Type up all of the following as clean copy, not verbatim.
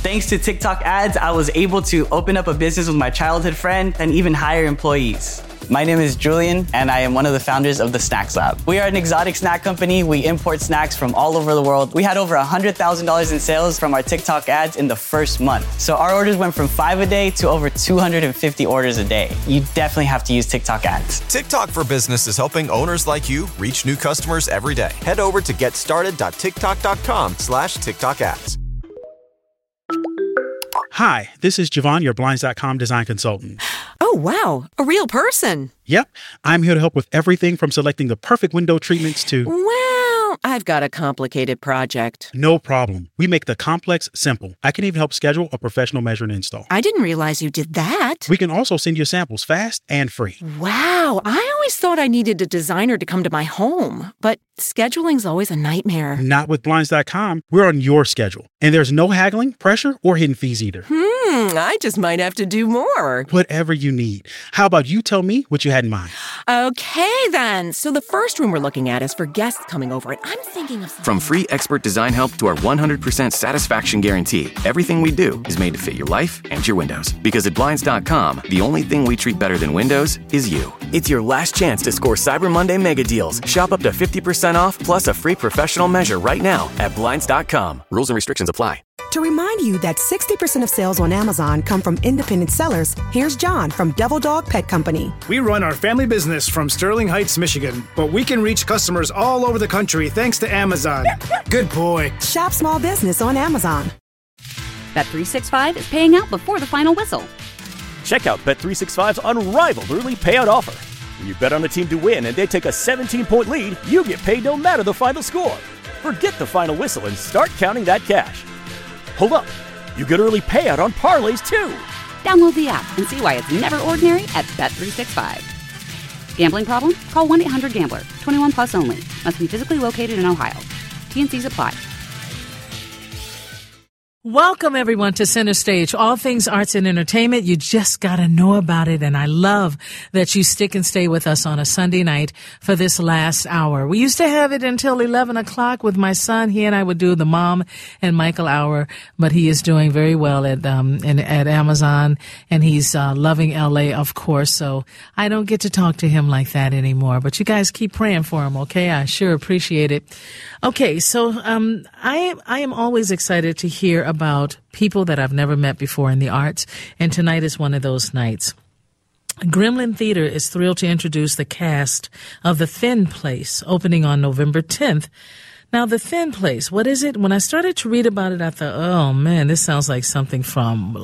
Thanks to TikTok ads, I was able to open up a business with my childhood friend and even hire employees. My name is Julian, and I am one of the founders of the Snacks Lab. We are an exotic snack company. We import snacks from all over the world. We had over $100,000 in sales from our TikTok ads in the first month. So our orders went from 5 a day to over 250 orders a day. You definitely have to use TikTok ads. TikTok for Business is helping owners like you reach new customers every day. Head over to getstarted.tiktok.com/TikTok ads. Hi, this is Javon, your Blinds.com design consultant. Oh, wow. A real person. Yep. I'm here to help with everything from selecting the perfect window treatments to... Well, I've got a complicated project. No problem. We make the complex simple. I can even help schedule a professional measure and install. I didn't realize you did that. We can also send you samples fast and free. Wow. I always thought I needed a designer to come to my home, but scheduling's always a nightmare. Not with Blinds.com. We're on your schedule. And there's no haggling, pressure, or hidden fees either. I just might have to do more. Whatever you need. How about you tell me what you had in mind? Okay, then. So the first room we're looking at is for guests coming over, and I'm thinking of something. From free expert design help to our 100% satisfaction guarantee, everything we do is made to fit your life and your windows. Because at Blinds.com, the only thing we treat better than windows is you. It's your last chance to score Cyber Monday mega deals. Shop up to 50% off plus a free professional measure right now at Blinds.com. Rules and restrictions apply. To remind you that 60% of sales on Amazon come from independent sellers, here's John from Devil Dog Pet Company. We run our family business from Sterling Heights, Michigan, but we can reach customers all over the country thanks to Amazon. Good boy. Shop small business on Amazon. Bet365 is paying out before the final whistle. Check out Bet365's unrivaled early payout offer. When you bet on a team to win and they take a 17-point lead, you get paid no matter the final score. Forget the final whistle and start counting that cash. Hold up. You get early payout on parlays, too. Download the app and see why it's never ordinary at Bet365. Gambling problem? Call 1-800-GAMBLER. 21 plus only. Must be physically located in Ohio. T&Cs apply. Welcome, everyone, to Center Stage. All things arts and entertainment. You just got to know about it. And I love that you stick and stay with us on a Sunday night for this last hour. We used to have it until 11 o'clock with my son. He and I would do the Mom and Michael hour, but he is doing very well at Amazon, and he's loving LA, of course. So I don't get to talk to him like that anymore. But you guys keep praying for him, okay? I sure appreciate it. Okay, so I am always excited to hear about people that I've never met before in the arts, and tonight is one of those nights. Gremlin Theater is thrilled to introduce the cast of The Thin Place, opening on November 10th. Now, The Thin Place, what is it? When I started to read about it, I thought, oh, man, this sounds like something from,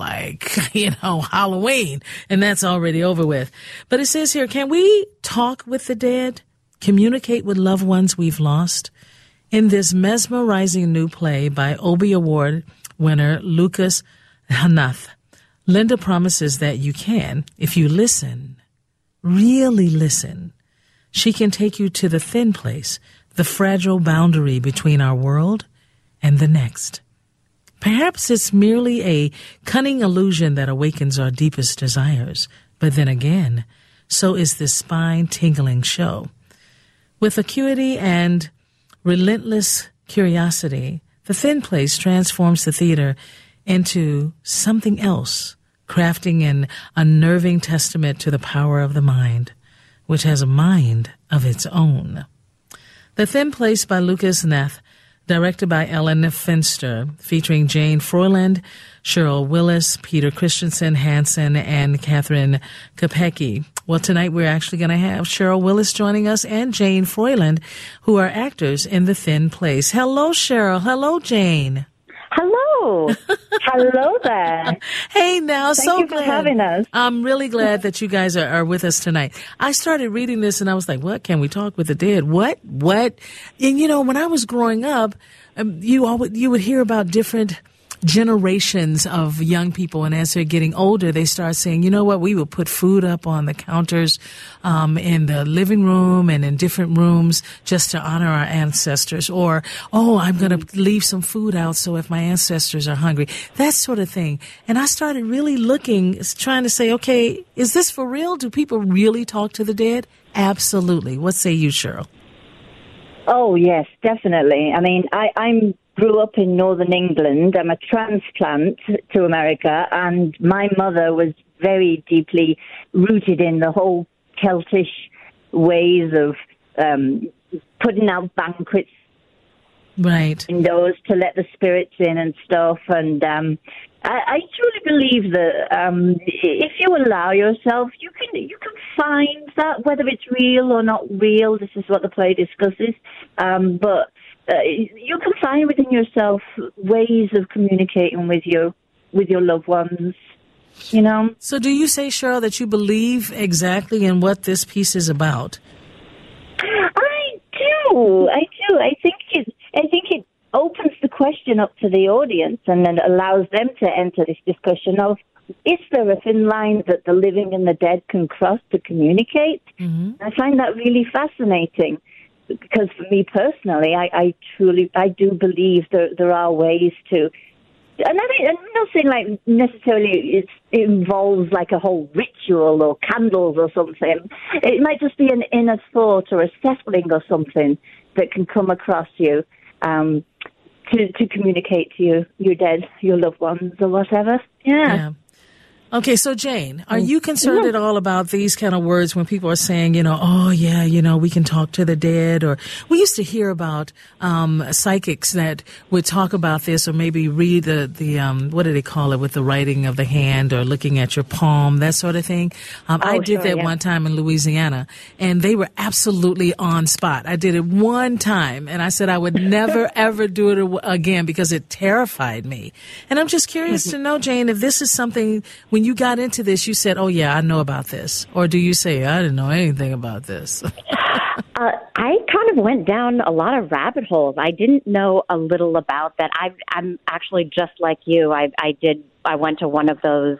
Halloween, and that's already over with. But it says here, can we talk with the dead, communicate with loved ones we've lost? In this mesmerizing new play by Obie Award winner Lucas Hanath, Linda promises that you can, if you listen, really listen. She can take you to the thin place, the fragile boundary between our world and the next. Perhaps it's merely a cunning illusion that awakens our deepest desires, but then again, so is this spine-tingling show. With acuity and relentless curiosity, The Thin Place transforms the theater into something else, crafting an unnerving testament to the power of the mind, which has a mind of its own. The Thin Place by Lucas Nath, directed by Ellen Finster, featuring Jane Froiland, Cheryl Willis, Peter Christensen Hansen, and Catherine Kopecki. Well, tonight we're actually going to have Cheryl Willis joining us and Jane Froiland, who are actors in The Thin Place. Hello, Cheryl. Hello, Jane. Hello. Hello there. Hey, now, Thank so you glad. for having us. I'm really glad that you guys are with us tonight. I started reading this and I was like, what? Can we talk with the dead? What? And, when I was growing up, you would hear about different generations of young people, and as they're getting older, they start saying, you know what, we will put food up on the counters in the living room and in different rooms just to honor our ancestors, or, I'm going to leave some food out so if my ancestors are hungry, that sort of thing. And I started really trying to say, okay, is this for real? Do people really talk to the dead? Absolutely. What say you, Cheryl? Oh, yes, definitely. I mean, I'm grew up in northern England. I'm a transplant to America, and my mother was very deeply rooted in the whole Celtish ways of putting out banquets, right, indoors to let the spirits in and stuff. And I truly believe that if you allow yourself, you can find that, whether it's real or not real. This is what the play discusses, but you can find within yourself ways of communicating with your loved ones. You know. So, do you say, Cheryl, that you believe exactly in what this piece is about? I do. I think it opens the question up to the audience and then allows them to enter this discussion of, is there a thin line that the living and the dead can cross to communicate? Mm-hmm. I find that really fascinating, because for me personally, I do believe there are ways to. And I'm not saying like necessarily it involves like a whole ritual or candles or something. It might just be an inner thought or a settling or something that can come across you to communicate to your dead, your loved ones or whatever. Yeah. Okay, so Jane, are you concerned at all about these kind of words when people are saying, oh yeah, we can talk to the dead? Or we used to hear about psychics that would talk about this, or maybe read the what do they call it, with the writing of the hand or looking at your palm, that sort of thing. I did that one time in Louisiana, and they were absolutely on spot. I did it one time, and I said I would never ever do it again because it terrified me. And I'm just curious to know, Jane, if this is something. When you got into this, you said, oh, yeah, I know about this. Or do you say, I didn't know anything about this? I kind of went down a lot of rabbit holes. I didn't know a little about that. I'm actually just like you. I went to one of those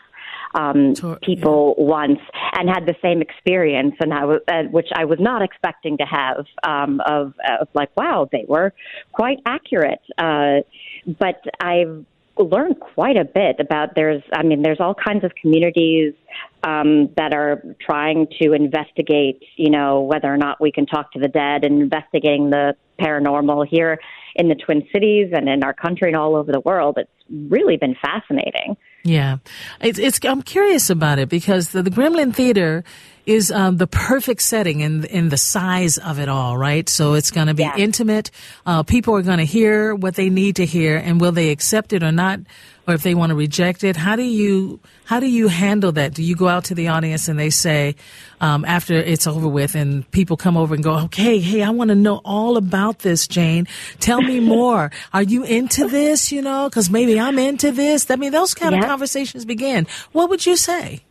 people once and had the same experience, and which I was not expecting to have, of like, wow, they were quite accurate. But I've learned quite a bit about there's all kinds of communities that are trying to investigate, whether or not we can talk to the dead, and investigating the paranormal here in the Twin Cities and in our country and all over the world. It's really been fascinating. Yeah. I'm curious about it because the Gremlin Theater is the perfect setting in the size of it all, right? So it's going to be intimate. People are going to hear what they need to hear, and will they accept it or not, or if they want to reject it? How do you handle that? Do you go out to the audience and they say, after it's over with and people come over and go, okay, hey, I want to know all about this, Jane. Tell me more. Are you into this, because maybe I'm into this? I mean, those kind of conversations begin. What would you say?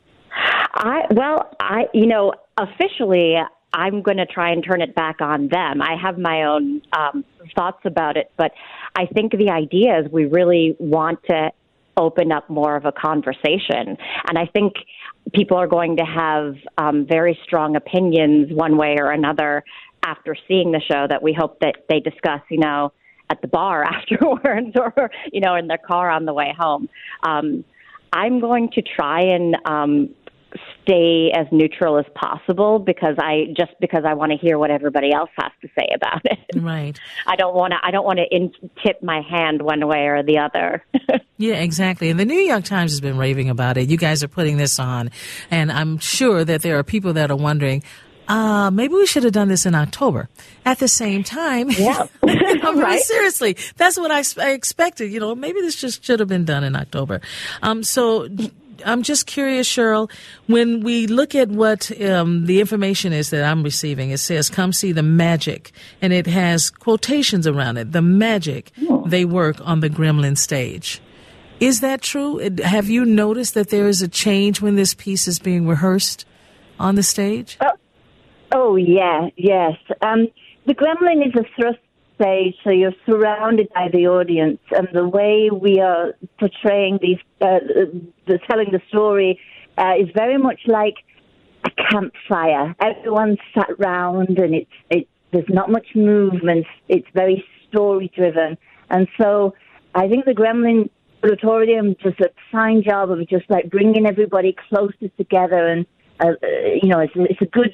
Officially, I'm going to try and turn it back on them. I have my own thoughts about it, but I think the idea is we really want to open up more of a conversation. And I think people are going to have very strong opinions one way or another after seeing the show that we hope that they discuss, at the bar afterwards or, in their car on the way home. I'm going to try and stay as neutral as possible because I want to hear what everybody else has to say about it. Right. I don't want to tip my hand one way or the other. Yeah, exactly. And the New York Times has been raving about it. You guys are putting this on, and I'm sure that there are people that are wondering, maybe we should have done this in October. At the same time, right? Seriously, that's what I expected. Maybe this just should have been done in October. So I'm just curious, Cheryl, when we look at what the information is that I'm receiving, it says, come see the magic, and it has quotations around it, the magic they work on the Gremlin stage. Is that true? Have you noticed that there is a change when this piece is being rehearsed on the stage? Oh, yeah, yes. The Gremlin is a thrust stage, so you're surrounded by the audience, and the way we are portraying telling the story is very much like a campfire. Everyone's sat round, and there's not much movement. It's very story driven, and so I think the Gremlin Auditorium does a fine job of just like bringing everybody closer together, and it's a good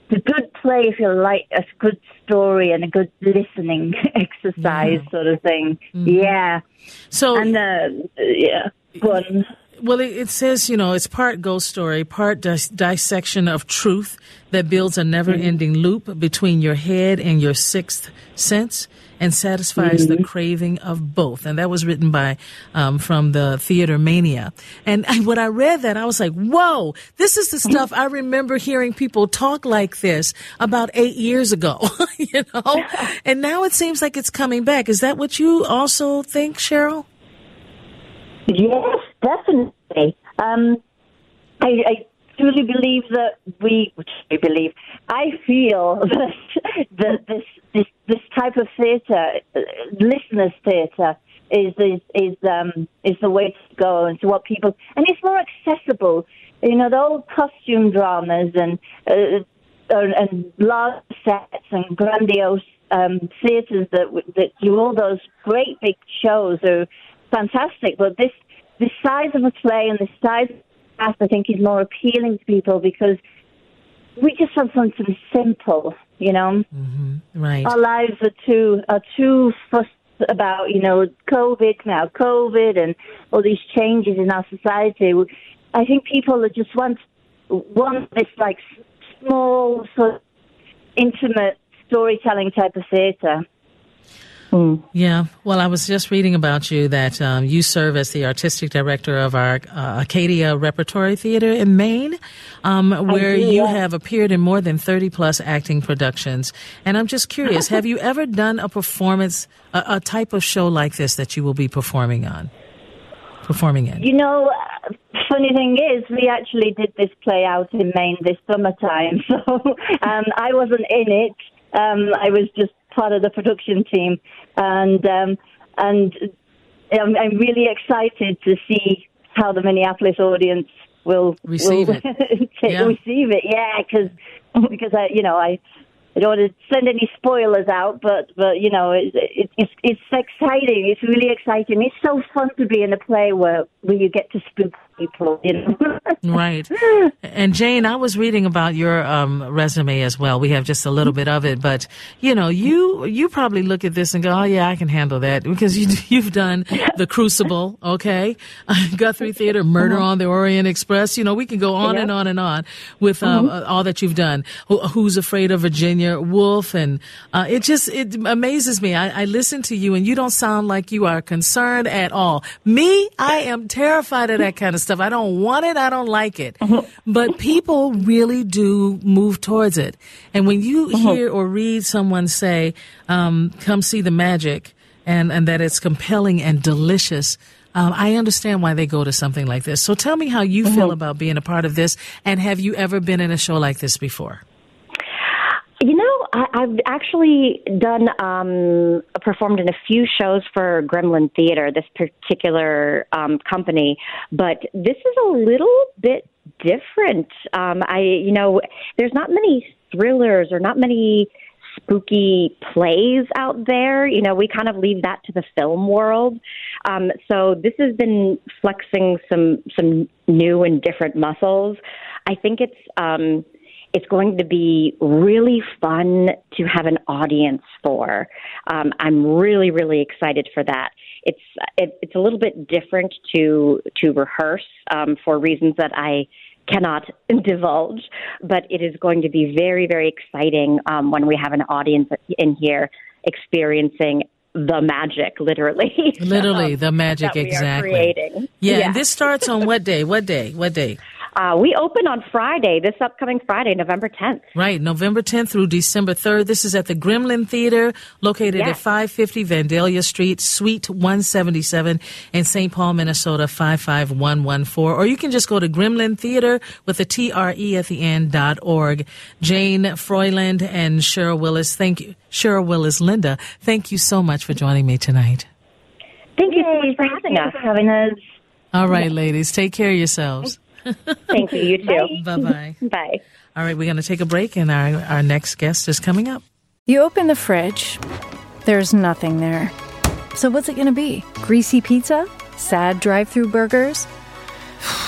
a good play if you like a good story and a good listening exercise sort of thing. Mm-hmm. Yeah. So and go on. Well, it says, it's part ghost story, part dissection of truth that builds a never-ending loop between your head and your sixth sense and satisfies the craving of both. And that was written by from the Theater Mania. And when I read that, I was like, whoa, this is the stuff I remember hearing people talk like this about 8 years ago, And now it seems like it's coming back. Is that what you also think, Cheryl? Yes, definitely. I truly believe that I feel that this type of theatre, listeners' theatre, is the way to go, and to what people, and it's more accessible. The old costume dramas and large sets and grandiose theatres that do all those great big shows are fantastic, but this size of a play and the size of the cast, I think, is more appealing to people because we just want something simple, Mm-hmm. Right. Our lives are too fussed about, COVID and all these changes in our society. I think people just want this like small, sort of intimate storytelling type of theatre. Yeah. Well, I was just reading about you that you serve as the artistic director of our Acadia Repertory Theater in Maine, where you have appeared in more than 30-plus acting productions. And I'm just curious, have you ever done a performance, a type of show like this that you will be performing in? Funny thing is, we actually did this play out in Maine this summertime, so I wasn't in it. I was just part of the production team, and I'm really excited to see how the Minneapolis audience will receive it. Receive it, because I don't want to send any spoilers out, but it's exciting. It's really exciting. It's so fun to be in a play where you get to spook people, Right. And Jane, I was reading about your resume as well. We have just a little bit of it, but you probably look at this and go, "Oh yeah, I can handle that," because you've done The Crucible, okay, Guthrie Theater, Murder on the Orient Express. We can go on and on and on with all that you've done. Who's Afraid of Virginia Woolf, and it amazes me. I listen to you, and you don't sound like you are concerned at all. Me, I am terrified of that kind of stuff. I don't want it. I don't like it. But people really do move towards it. And when you hear or read someone say, come see the magic, and that it's compelling and delicious, I understand why they go to something like this. So tell me how you feel about being a part of this, and have you ever been in a show like this before? I've actually performed in a few shows for Gremlin Theater, this particular company, but this is a little bit different. There's not many thrillers or not many spooky plays out there. We kind of leave that to the film world. So this has been flexing some new and different muscles. I think it's going to be really fun to have an audience for. I'm really, really excited for that. It's a little bit different to rehearse for reasons that I cannot divulge, but it is going to be very, very exciting when we have an audience in here experiencing the magic, literally. Literally, the magic, that we exactly. are creating. Yeah, and this starts on what day? What day? We open on Friday, this upcoming Friday, November 10th. Right, November 10th through December 3rd. This is at the Gremlin Theater, located at 550 Vandalia Street, Suite 177 in St. Paul, Minnesota, 55114. Or you can just go to Gremlin Theater with a TRE at the end.org. Jane Froyland and Cheryl Willis, thank you. Cheryl Willis, Linda, thank you so much for joining me tonight. Thank you so much for having us. All right, ladies, take care of yourselves. Thank you. You too. Bye-bye. Bye. All right, we're going to take a break, and our next guest is coming up. You open the fridge. There's nothing there. So what's it going to be? Greasy pizza? Sad drive-through burgers?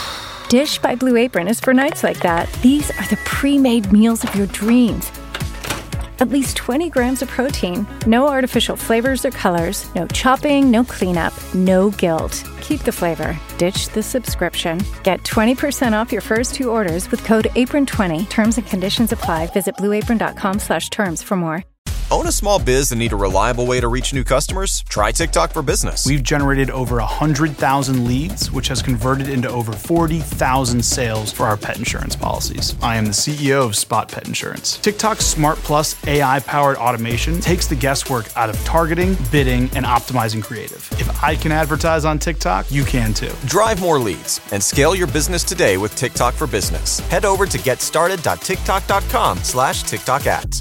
Dish by Blue Apron is for nights like that. These are the pre-made meals of your dreams. At least 20 grams of protein, no artificial flavors or colors, no chopping, no cleanup, no guilt. Keep the flavor. Ditch the subscription. Get 20% off your first 2 orders with code APRON20. Terms and conditions apply. Visit blueapron.com/terms for more. Own a small biz and need a reliable way to reach new customers? Try TikTok for Business. We've generated over 100,000 leads, which has converted into over 40,000 sales for our pet insurance policies. I am the CEO of Spot Pet Insurance. TikTok's Smart Plus AI-powered automation takes the guesswork out of targeting, bidding, and optimizing creative. If I can advertise on TikTok, you can too. Drive more leads and scale your business today with TikTok for Business. Head over to getstarted.tiktok.com/TikTok ads.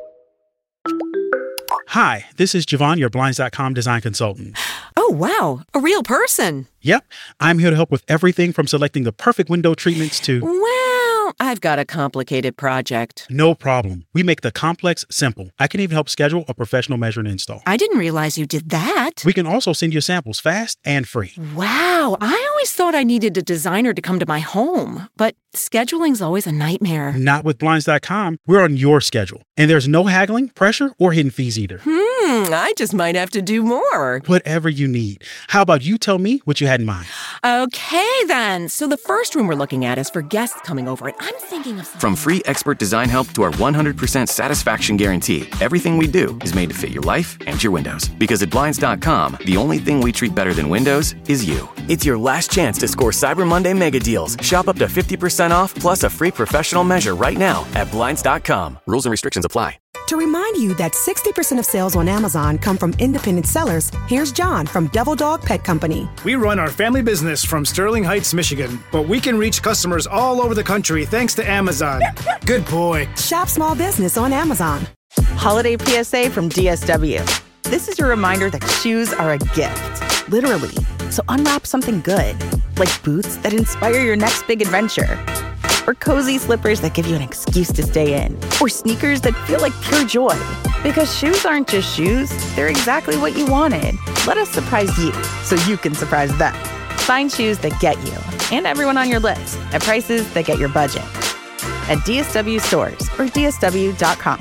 Hi, this is Javon, your Blinds.com design consultant. Oh, wow. A real person. Yep. I'm here to help with everything from selecting the perfect window treatments to... Well, I've got a complicated project. No problem. We make the complex simple. I can even help schedule a professional measure and install. I didn't realize you did that. We can also send you samples fast and free. Wow. I always thought I needed a designer to come to my home, but scheduling's always a nightmare. Not with Blinds.com. We're on your schedule. And there's no haggling, pressure, or hidden fees either. I just might have to do more. Whatever you need. How about you tell me what you had in mind? Okay, then. So the first room we're looking at is for guests coming over, and I'm thinking of... From free expert design help to our 100% satisfaction guarantee, everything we do is made to fit your life and your windows. Because at Blinds.com, the only thing we treat better than windows is you. It's your last chance to score Cyber Monday mega deals. Shop up to 50% off plus a free professional measure right now at Blinds.com. Rules and restrictions apply. To remind you that 60% of sales on Amazon come from independent sellers, here's John from Devil Dog Pet Company. We run our family business from Sterling Heights, Michigan, but we can reach customers all over the country thanks to Amazon. Good boy. Shop small business on Amazon. Holiday PSA from DSW. This is your reminder that shoes are a gift, literally. So unwrap something good, like boots that inspire your next big adventure. Or cozy slippers that give you an excuse to stay in. Or sneakers that feel like pure joy. Because shoes aren't just shoes, they're exactly what you wanted. Let us surprise you, so you can surprise them. Find shoes that get you, and everyone on your list, at prices that get your budget. At DSW stores, or DSW.com.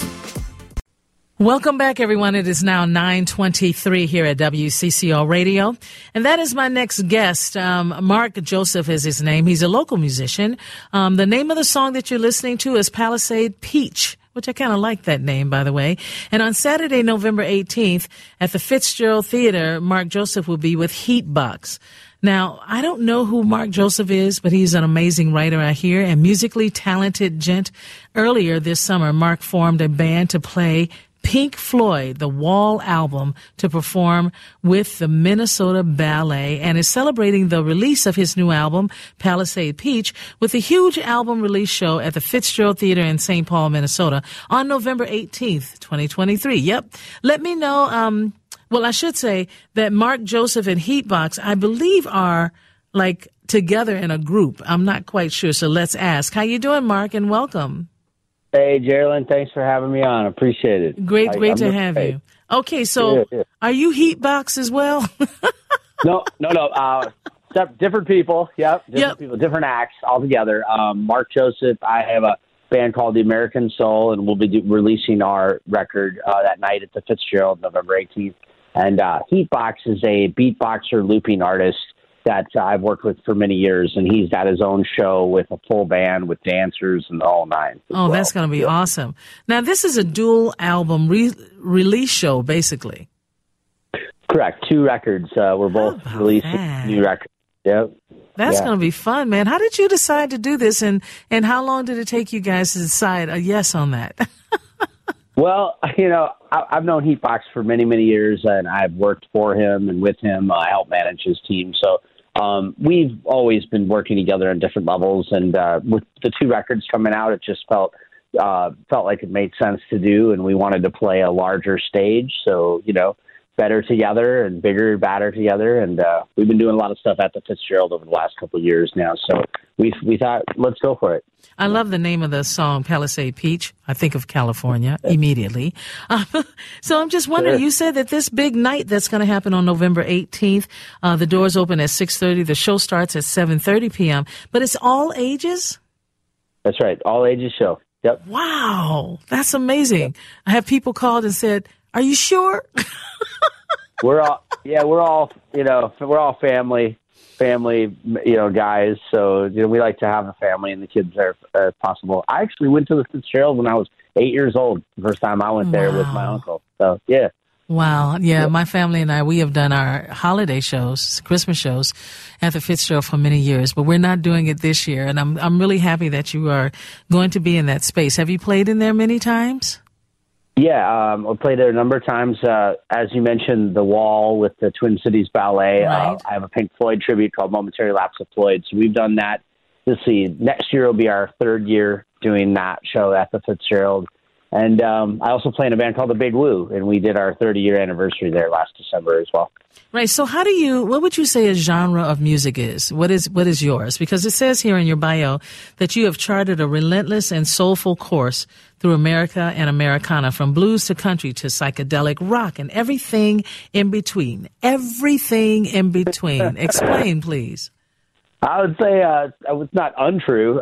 Welcome back, everyone. It is now 9:23 here at WCCO Radio. And that is my next guest. Mark Joseph is his name. He's a local musician. The name of the song that you're listening to is Palisade Peach, which I kind of like that name, by the way. And on Saturday, November 18th, at the Fitzgerald Theater, Mark Joseph will be with Heatbox. Now, I don't know who Mark Joseph is, but he's an amazing writer, I hear, and musically talented gent. Earlier this summer, Mark formed a band to play Pink Floyd, the Wall album, to perform with the Minnesota Ballet, and is celebrating the release of his new album, Palisade Peach, with a huge album release show at the Fitzgerald Theater in St. Paul, Minnesota on November 18th, 2023. Yep. Let me know, well, I should say that Mark Joseph and Heatbox, I believe, are like together in a group. I'm not quite sure, so let's ask. How you doing, Mark, and welcome. Hey, Geraldine, thanks for having me on. Appreciate it. Great to have you. Okay, so Are you Heatbox as well? No. Different people. Different people, different acts altogether. Mark Joseph, I have a band called The American Soul, and we'll be releasing our record that night at the Fitzgerald, November 18th. And Heatbox is a beatboxer, looping artist that I've worked with for many years, and he's got his own show with a full band with dancers and the whole nine. Oh, that's going to be awesome. Now, this is a dual album release show, basically. Correct. 2 records. We're both releasing new records. Yep. That's going to be fun, man. How did you decide to do this, and how long did it take you guys to decide a yes on that? Well, I've known Heatbox for many, many years, and I've worked for him and with him. I help manage his team. So we've always been working together on different levels. And with the 2 records coming out, it just felt like it made sense to do. And we wanted to play a larger stage. So, better together and bigger and badder together. And we've been doing a lot of stuff at the Fitzgerald over the last couple of years now. So we thought, let's go for it. I love the name of the song, Palisade Peach. I think of California immediately. So I'm just wondering, you said that this big night that's going to happen on November 18th, the doors open at 6:30. The show starts at 7:30 p.m., but it's all ages? That's right. All ages show. Yep. Wow. That's amazing. Yep. I have people called and said, are you sure? we're all family, guys. So, we like to have a family and the kids there as possible. I actually went to the Fitzgerald when I was 8 years old. The first time I went there with my uncle. So, yeah. Wow. Yeah. My family and I, we have done our holiday shows, Christmas shows at the Fitzgerald for many years, but we're not doing it this year. And I'm really happy that you are going to be in that space. Have you played in there many times? Yeah, I played there a number of times. As you mentioned, the Wall with the Twin Cities Ballet. Right. I have a Pink Floyd tribute called Momentary Lapse of Floyd. So we've done that. Let's see, next year will be our third year doing that show at the Fitzgerald. And I also play in a band called The Big Woo, and we did our 30-year anniversary there last December as well. Right. So what would you say a genre of music is? What is yours? Because it says here in your bio that you have charted a relentless and soulful course through America and Americana, from blues to country to psychedelic rock and everything in between. Everything in between. Explain, please. I would say it's not untrue.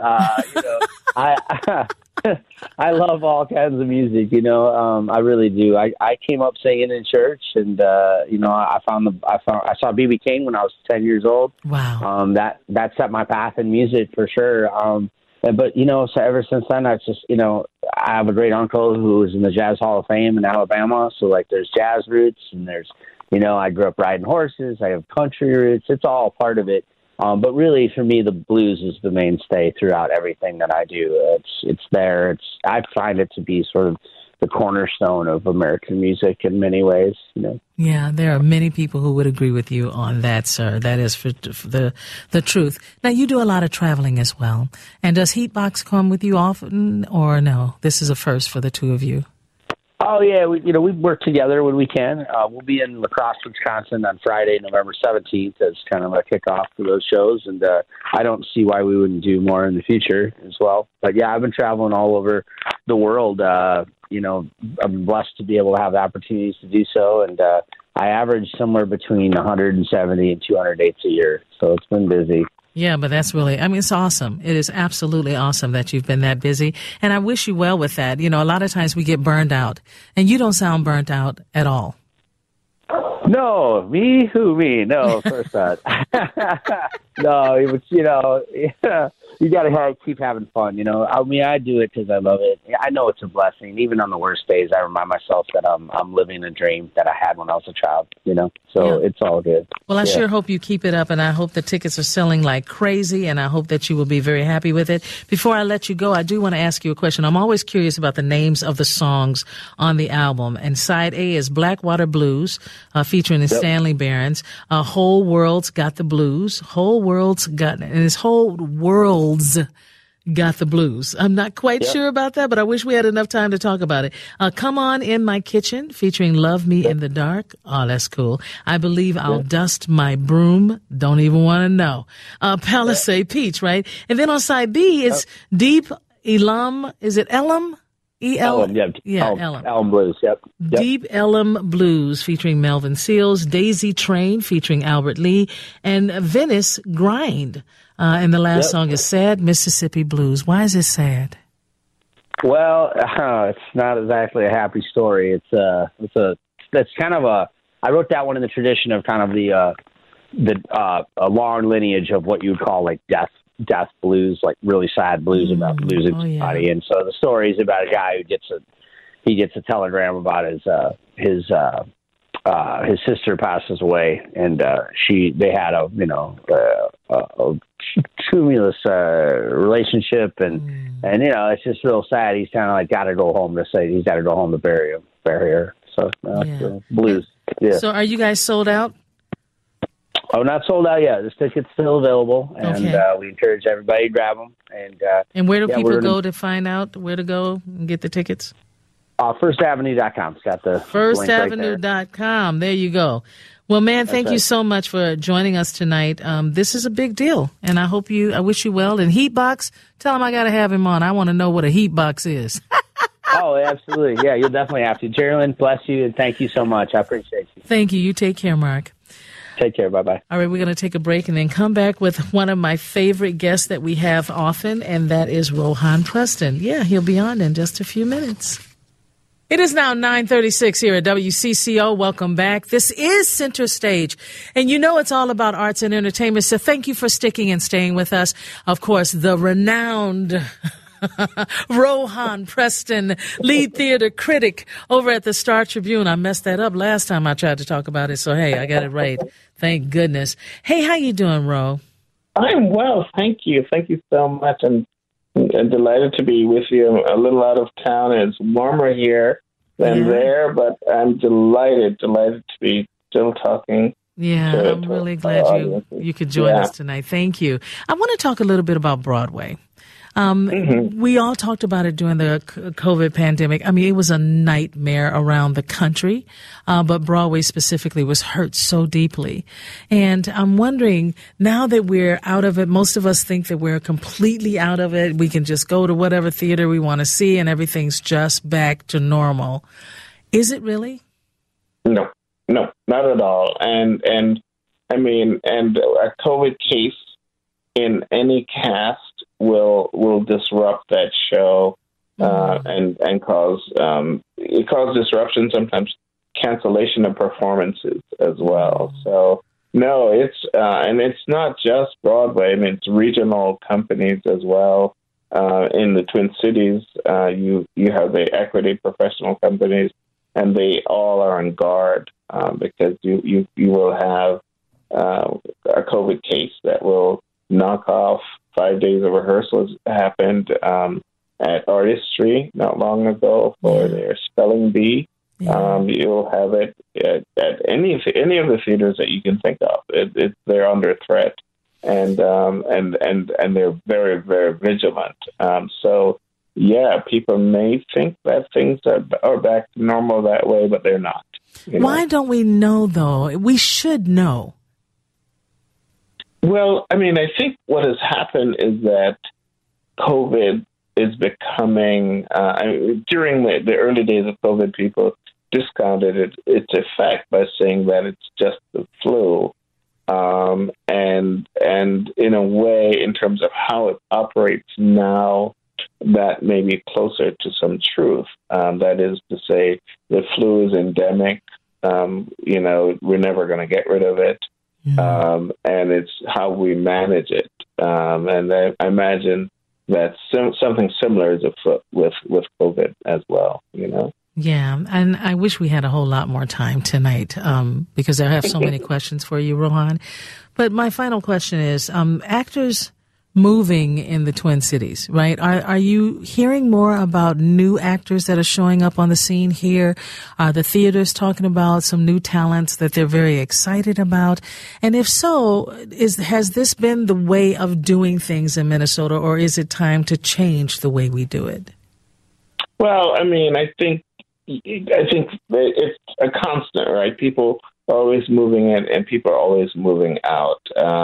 I love all kinds of music, I really do. I came up singing in church, and I saw B.B. King when I was 10 years old. Wow. That set my path in music for sure. But so ever since then, I have a great uncle who was in the Jazz Hall of Fame in Alabama. So there's jazz roots, and there's I grew up riding horses. I have country roots. It's all part of it. But really, for me, the blues is the mainstay throughout everything that I do. It's there. I find it to be sort of the cornerstone of American music in many ways. Yeah, there are many people who would agree with you on that, sir. That is for the truth. Now, you do a lot of traveling as well. And does Heatbox come with you often, or no? This is a first for the two of you. Oh, yeah. We work together when we can. We'll be in La Crosse, Wisconsin on Friday, November 17th as kind of a kickoff for those shows. And I don't see why we wouldn't do more in the future as well. But, yeah, I've been traveling all over the world. I'm blessed to be able to have the opportunities to do so. And I average somewhere between 170 and 200 dates a year. So it's been busy. Yeah, but that's really, it's awesome. It is absolutely awesome that you've been that busy. And I wish you well with that. A lot of times we get burned out, and you don't sound burnt out at all. No, me? Who, me? No, of course not. No, you got to keep having fun, I do it because I love it. I know it's a blessing. Even on the worst days, I remind myself that I'm living a dream that I had when I was a child, So It's all good. Well, I sure hope you keep it up, and I hope the tickets are selling like crazy, and I hope that you will be very happy with it. Before I let you go, I do want to ask you a question. I'm always curious about the names of the songs on the album. And side A is Blackwater Blues, featuring the Stanley Barons. Whole World's Got the Blues. Whole World's Got the Blues. I'm not quite sure about that, but I wish we had enough time to talk about it. Come On In My Kitchen, featuring Love Me in the Dark. Oh, that's cool. I Believe I'll Dust My Broom. Don't even want to know. Palisade Peach, right? And then on side B, it's Deep Elam. Is it Elam? Elam, Elam. Elam Blues, yep. Deep Elam Blues, featuring Melvin Seals. Daisy Train, featuring Albert Lee. And Venice Grind. And the last song is Sad Mississippi Blues. Why is it sad? Well, it's not exactly a happy story. That's kind of I wrote that one in the tradition of kind of a long lineage of what you would call like death blues, like really sad blues about losing somebody. And so the story is about a guy who gets a telegram about his sister passes away, and they had a tumultuous relationship, and it's just real sad. He's kind of like got to go home to bury her. So blues. Yeah. So are you guys sold out? Oh, not sold out yet. This ticket's still available, and we encourage everybody to grab them. And where do people go to find out where to go and get the tickets? FirstAvenue.com. It's got the FirstAvenue.com. There you go. Well, man, thank you so much for joining us tonight. This is a big deal, and I wish you well. And Heatbox, tell him I got to have him on. I want to know what a Heatbox is. Oh, absolutely. Yeah, you'll definitely have to. Geraldine, bless you, and thank you so much. I appreciate you. Thank you. You take care, Mark. Take care. Bye-bye. All right, we're going to take a break and then come back with one of my favorite guests that we have often, and that is Rohan Preston. Yeah, he'll be on in just a few minutes. It is now 9:36 here at WCCO. Welcome back. This is Center Stage, and you know it's all about arts and entertainment, so thank you for sticking and staying with us. Of course, the renowned Rohan Preston, lead theater critic over at the Star Tribune. I messed that up last time I tried to talk about it, so hey, I got it right. Thank goodness. Hey, how you doing, Ro? I'm well, thank you. Thank you so much. I'm delighted to be with you. I'm a little out of town. It's warmer here than there, but I'm delighted to be still talking. Yeah, I'm really glad you could join us tonight. Thank you. I want to talk a little bit about Broadway. We all talked about it during the COVID pandemic. I mean, it was a nightmare around the country, but Broadway specifically was hurt so deeply. And I'm wondering, now that we're out of it, most of us think that we're completely out of it. We can just go to whatever theater we want to see and everything's just back to normal. Is it really? No, not at all. And I mean, and a COVID case in any cast will disrupt that show and cause disruption, sometimes cancellation of performances as well. So no, it's not just Broadway. I mean, it's regional companies as well. In the Twin Cities, you have the equity professional companies, and they all are on guard because you will have a COVID case that will knock off 5 days of rehearsals. Happened at Artistry not long ago for their spelling bee. You'll have it at any of the theaters that you can think of. They're under threat, and they're very, very vigilant. So yeah, people may think that things are back to normal that way, but they're not. Why don't we know, though? We should know. Well, I mean, I think what has happened is that COVID is becoming, during the early days of COVID, people discounted its effect by saying that it's just the flu. And in a way, in terms of how it operates now, that may be closer to some truth. That is to say, the flu is endemic. We're never going to get rid of it. And it's how we manage it. And I imagine that something similar is afoot with COVID as well, Yeah, and I wish we had a whole lot more time tonight because I have so many questions for you, Rohan. But my final question is, actors moving in the Twin Cities, right? Are you hearing more about new actors that are showing up on the scene here? Are the theaters talking about some new talents that they're very excited about? And if so, has this been the way of doing things in Minnesota, or is it time to change the way we do it? Well, I mean, I think it's a constant, right? People are always moving in and people are always moving out.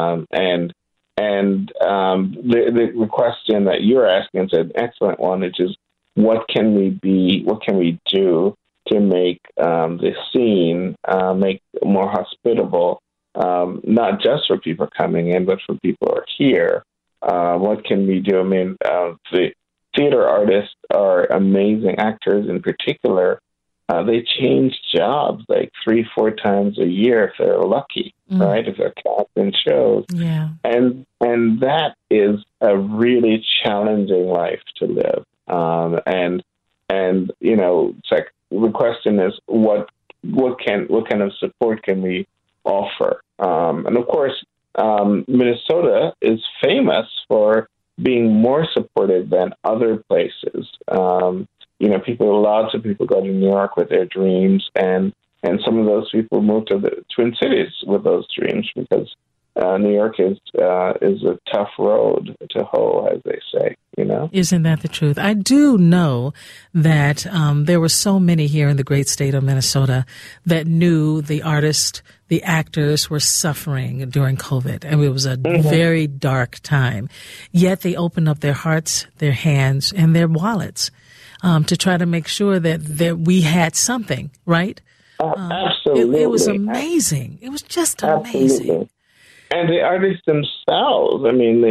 And the question that you're asking is an excellent one, which is what can we do to make the scene make more hospitable, not just for people coming in, but for people who are here. What can we do? I mean, the theater artists are amazing actors in particular. They change jobs like 3-4 times a year if they're lucky, right? If they're cast in shows. Yeah. And that is a really challenging life to live. And it's like the question is what kind of support can we offer? And of course, Minnesota is famous for being more supportive than other places. Lots of people go to New York with their dreams, and some of those people move to the Twin Cities with those dreams because New York is a tough road to hoe, as they say, you know? Isn't that the truth? I do know that there were so many here in the great state of Minnesota that knew the artists, the actors were suffering during COVID. And it was a very dark time. Yet they opened up their hearts, their hands, and their wallets to try to make sure that we had something, right? Absolutely. It was amazing. It was just amazing. And the artists themselves, I mean,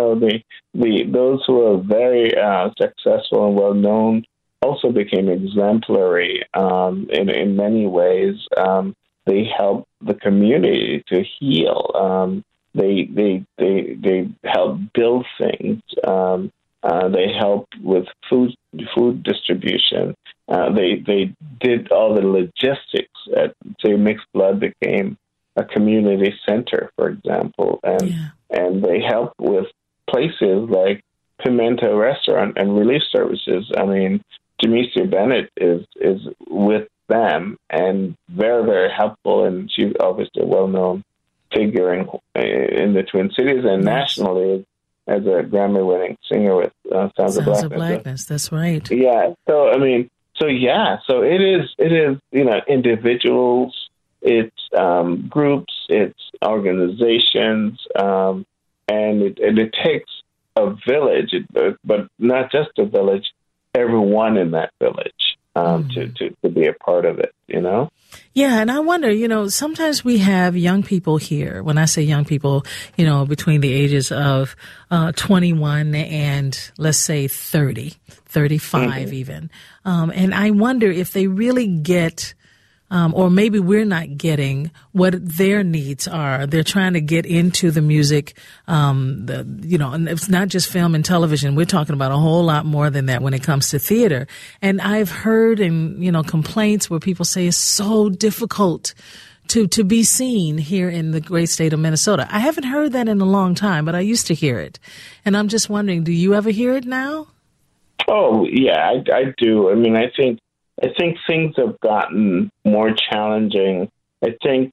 those who are very successful and well known also became exemplary in many ways. They helped the community to heal. They help build things. They help with food distribution. They did all the logistics. Say Mixed Blood became a community center, for example, and they help with places like Pimento Restaurant and Relief Services. I mean, Jamesia Bennett is with them and very, very helpful, and she's obviously a well-known figure in the Twin Cities and nationally as a Grammy-winning singer with Sounds of Blackness. That's right. Yeah. So I mean, so it is individuals. It's groups, it's organizations, and it takes a village, but not just a village, everyone in that village to be a part of it, you know? Yeah, and I wonder, sometimes we have young people here. When I say young people, between the ages of 21 and, let's say, 30, 35 even. And I wonder if they really get... or maybe we're not getting what their needs are. They're trying to get into the music, and it's not just film and television. We're talking about a whole lot more than that when it comes to theater. And I've heard complaints where people say it's so difficult to be seen here in the great state of Minnesota. I haven't heard that in a long time, but I used to hear it. And I'm just wondering, do you ever hear it now? Oh, yeah, I do. I mean, I think things have gotten more challenging. I think,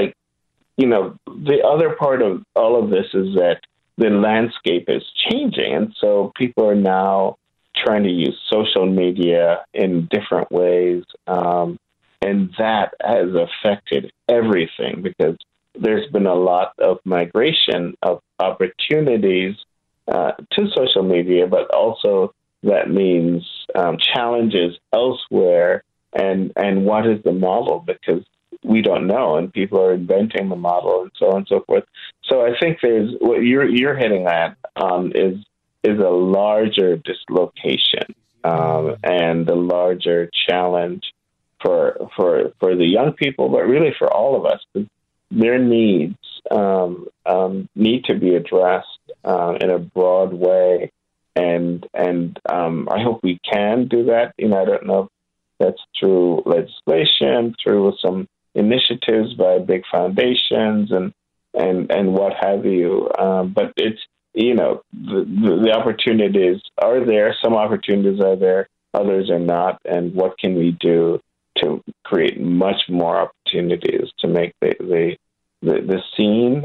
the other part of all of this is that the landscape is changing. And so people are now trying to use social media in different ways. And that has affected everything because there's been a lot of migration of opportunities to social media, but also that means challenges elsewhere, and what is the model? Because we don't know, and people are inventing the model, and so on and so forth. So I think there's what you're hitting at is a larger dislocation and a larger challenge for the young people, but really for all of us. Their needs need to be addressed in a broad way. And I hope we can do that. I don't know if that's through legislation, through some initiatives by big foundations and what have you. But it's, the opportunities are there. Some opportunities are there, others are not. And what can we do to create much more opportunities to make the scene,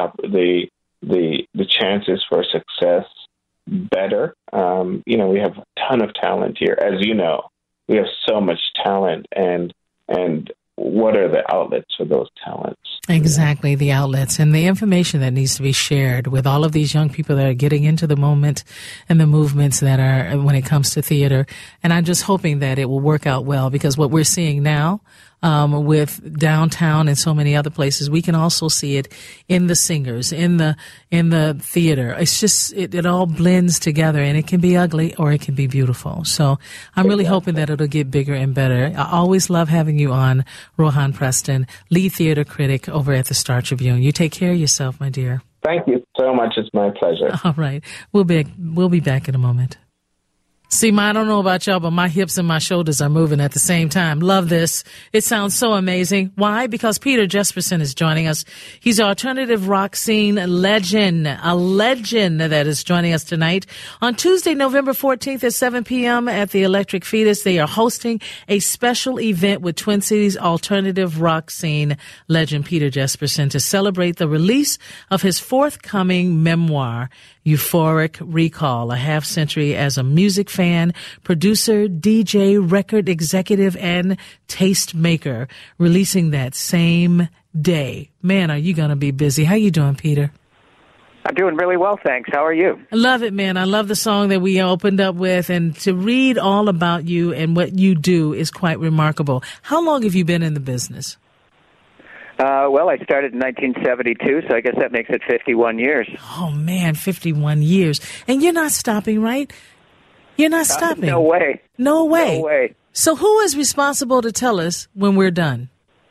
the chances for success better? We have a ton of talent here. As you know, we have so much talent, and what are the outlets for those talents? Exactly, the outlets and the information that needs to be shared with all of these young people that are getting into the moment and the movements that are when it comes to theater. And I'm just hoping that it will work out well, because what we're seeing now with downtown and so many other places, we can also see it in the singers, in the theater. It's just, it all blends together, and it can be ugly or it can be beautiful. So I'm really hoping that it'll get bigger and better. I always love having you on, Rohan Preston, lead theater critic over at the Star Tribune. You take care of yourself, my dear. Thank you so much. It's my pleasure. All right. We'll be back in a moment. See, I don't know about y'all, but my hips and my shoulders are moving at the same time. Love this. It sounds so amazing. Why? Because Peter Jesperson is joining us. He's an alternative rock scene legend, a legend that is joining us tonight. On Tuesday, November 14th at 7 p.m. at the Electric Fetus, they are hosting a special event with Twin Cities alternative rock scene legend Peter Jesperson to celebrate the release of his forthcoming memoir, Euphoric Recall, a half century as a music fan, producer, DJ, record executive, and taste maker, releasing that same day. Man, are you going to be busy. How you doing, Peter? I'm doing really well, thanks. How are you? I love it, man. I love the song that we opened up with, and to read all about you and what you do is quite remarkable. How long have you been in the business? Well, I started in 1972, so I guess that makes it 51 years. Oh, man, 51 years. And you're not stopping, right? You're not stopping. No way. No way. No way. So who is responsible to tell us when we're done?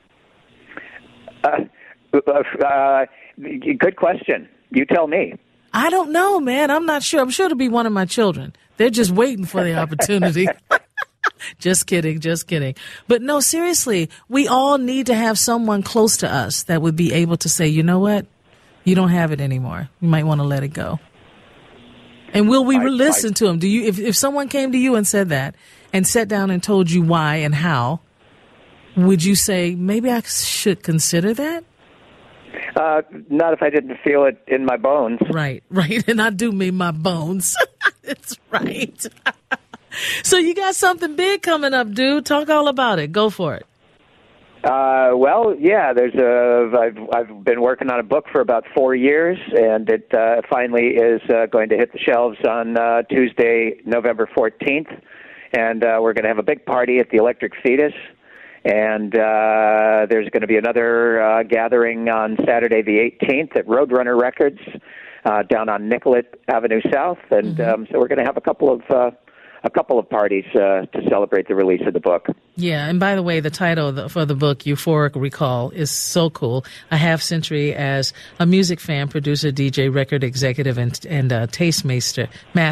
Good question. You tell me. I don't know, man. I'm not sure. I'm sure it'll be one of my children. They're just waiting for the opportunity. Just kidding, just kidding. But no, seriously, we all need to have someone close to us that would be able to say, you know what? You don't have it anymore. You might want to let it go. And will we listen to them? Do you, if someone came to you and said that and sat down and told you why and how, would you say, maybe I should consider that? Not if I didn't feel it in my bones. Right. And I do mean my bones. That's right. So you got something big coming up, dude. Talk all about it. Go for it. Well, yeah. I've been working on a book for about 4 years, and it finally is going to hit the shelves on Tuesday, November 14th, and we're going to have a big party at the Electric Fetus. And there's going to be another gathering on Saturday the 18th at Roadrunner Records down on Nicollet Avenue South, and so we're going to have a couple of parties to celebrate the release of the book. Yeah, and by the way, the title for the book, Euphoric Recall, is so cool. A half century as a music fan, producer, DJ, record executive, and tastemaker.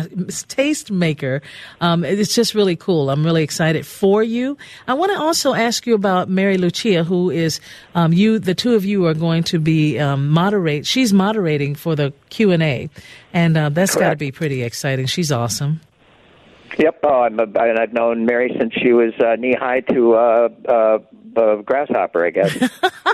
It's just really cool. I'm really excited for you. I want to also ask you about Mary Lucia, who is the two of you are going to be She's moderating for the Q&A, and that's got to be pretty exciting. She's awesome. Yep. Oh, I've known Mary since she was knee-high to a grasshopper, I guess.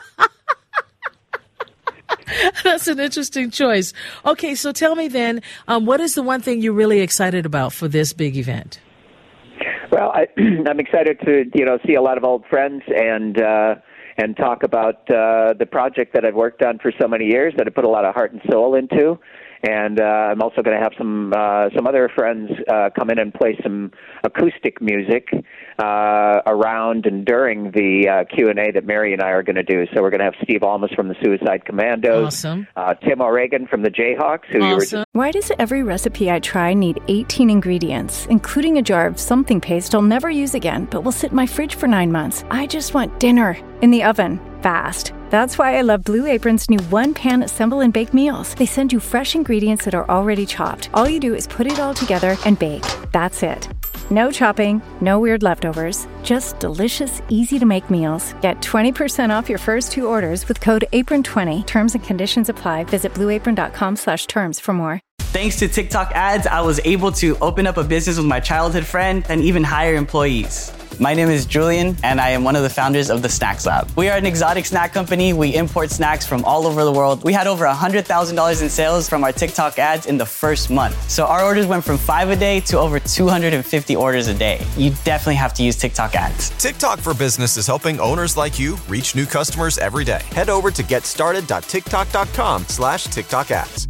That's an interesting choice. Okay, so tell me then, what is the one thing you're really excited about for this big event? Well, I'm excited to see a lot of old friends and talk about the project that I've worked on for so many years that I put a lot of heart and soul into. And I'm also going to have some other friends come in and play some acoustic music around and during the Q&A that Mary and I are going to do. So we're going to have Steve Almus from the Suicide Commandos, awesome. Tim O'Regan from the Jayhawks. Awesome. Why does every recipe I try need 18 ingredients, including a jar of something paste I'll never use again, but will sit in my fridge for 9 months? I just want dinner in the oven, fast. That's why I love Blue Apron's new one-pan assemble and bake meals. They send you fresh ingredients that are already chopped. All you do is put it all together and bake. That's it. No chopping, no weird leftovers, just delicious, easy-to-make meals. Get 20% off your first 2 orders with code APRON20. Terms and conditions apply. Visit blueapron.com/terms for more. Thanks to TikTok ads, I was able to open up a business with my childhood friend and even hire employees. My name is Julian, and I am one of the founders of the Snacks Lab. We are an exotic snack company. We import snacks from all over the world. We had over $100,000 in sales from our TikTok ads in the first month. So our orders went from 5 a day to over 250 orders a day. You definitely have to use TikTok ads. TikTok for Business is helping owners like you reach new customers every day. Head over to getstarted.tiktok.com/TikTok ads.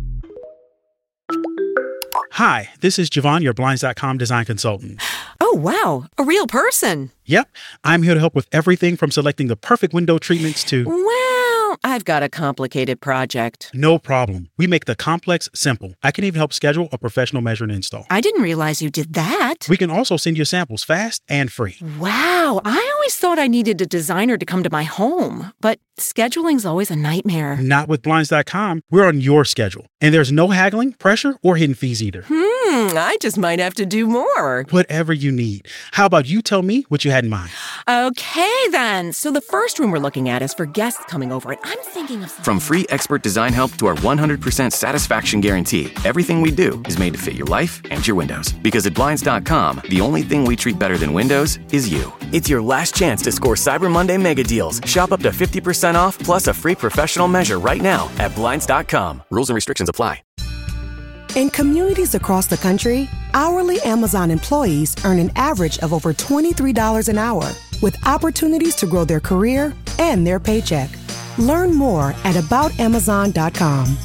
Hi, this is Javon, your Blinds.com design consultant. Oh, wow. A real person. Yep. I'm here to help with everything from selecting the perfect window treatments to... Well, I've got a complicated project. No problem. We make the complex simple. I can even help schedule a professional measure and install. I didn't realize you did that. We can also send you samples fast and free. Wow. I always thought I needed a designer to come to my home, but scheduling's always a nightmare. Not with Blinds.com. We're on your schedule. And there's no haggling, pressure, or hidden fees either. I just might have to do more. Whatever you need. How about you tell me what you had in mind? Okay, then. So the first room we're looking at is for guests coming over, and I'm thinking of something. From free expert design help to our 100% satisfaction guarantee, everything we do is made to fit your life and your windows. Because at Blinds.com, the only thing we treat better than windows is you. It's your last chance to score Cyber Monday mega deals. Shop up to 50% off plus a free professional measure right now at Blinds.com. Rules and restrictions apply. In communities across the country, hourly Amazon employees earn an average of over $23 an hour, with opportunities to grow their career and their paycheck. Learn more at aboutamazon.com.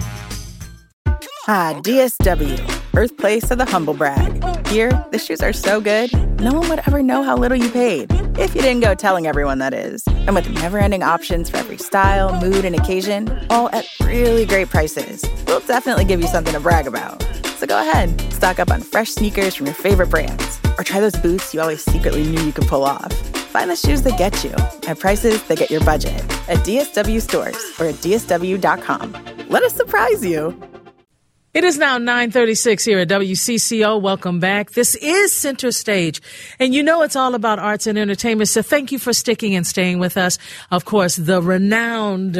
DSW, birthplace of the humble brag. Here, the shoes are so good, no one would ever know how little you paid. If you didn't go telling everyone, that is. And with never-ending options for every style, mood, and occasion, all at really great prices, we'll definitely give you something to brag about. So go ahead, stock up on fresh sneakers from your favorite brands, or try those boots you always secretly knew you could pull off. Find the shoes that get you at prices that get your budget at DSW stores or at DSW.com. Let us surprise you. It is now 9:36 here at WCCO. Welcome back. This is Center Stage, and you know it's all about arts and entertainment, so thank you for sticking and staying with us. Of course, the renowned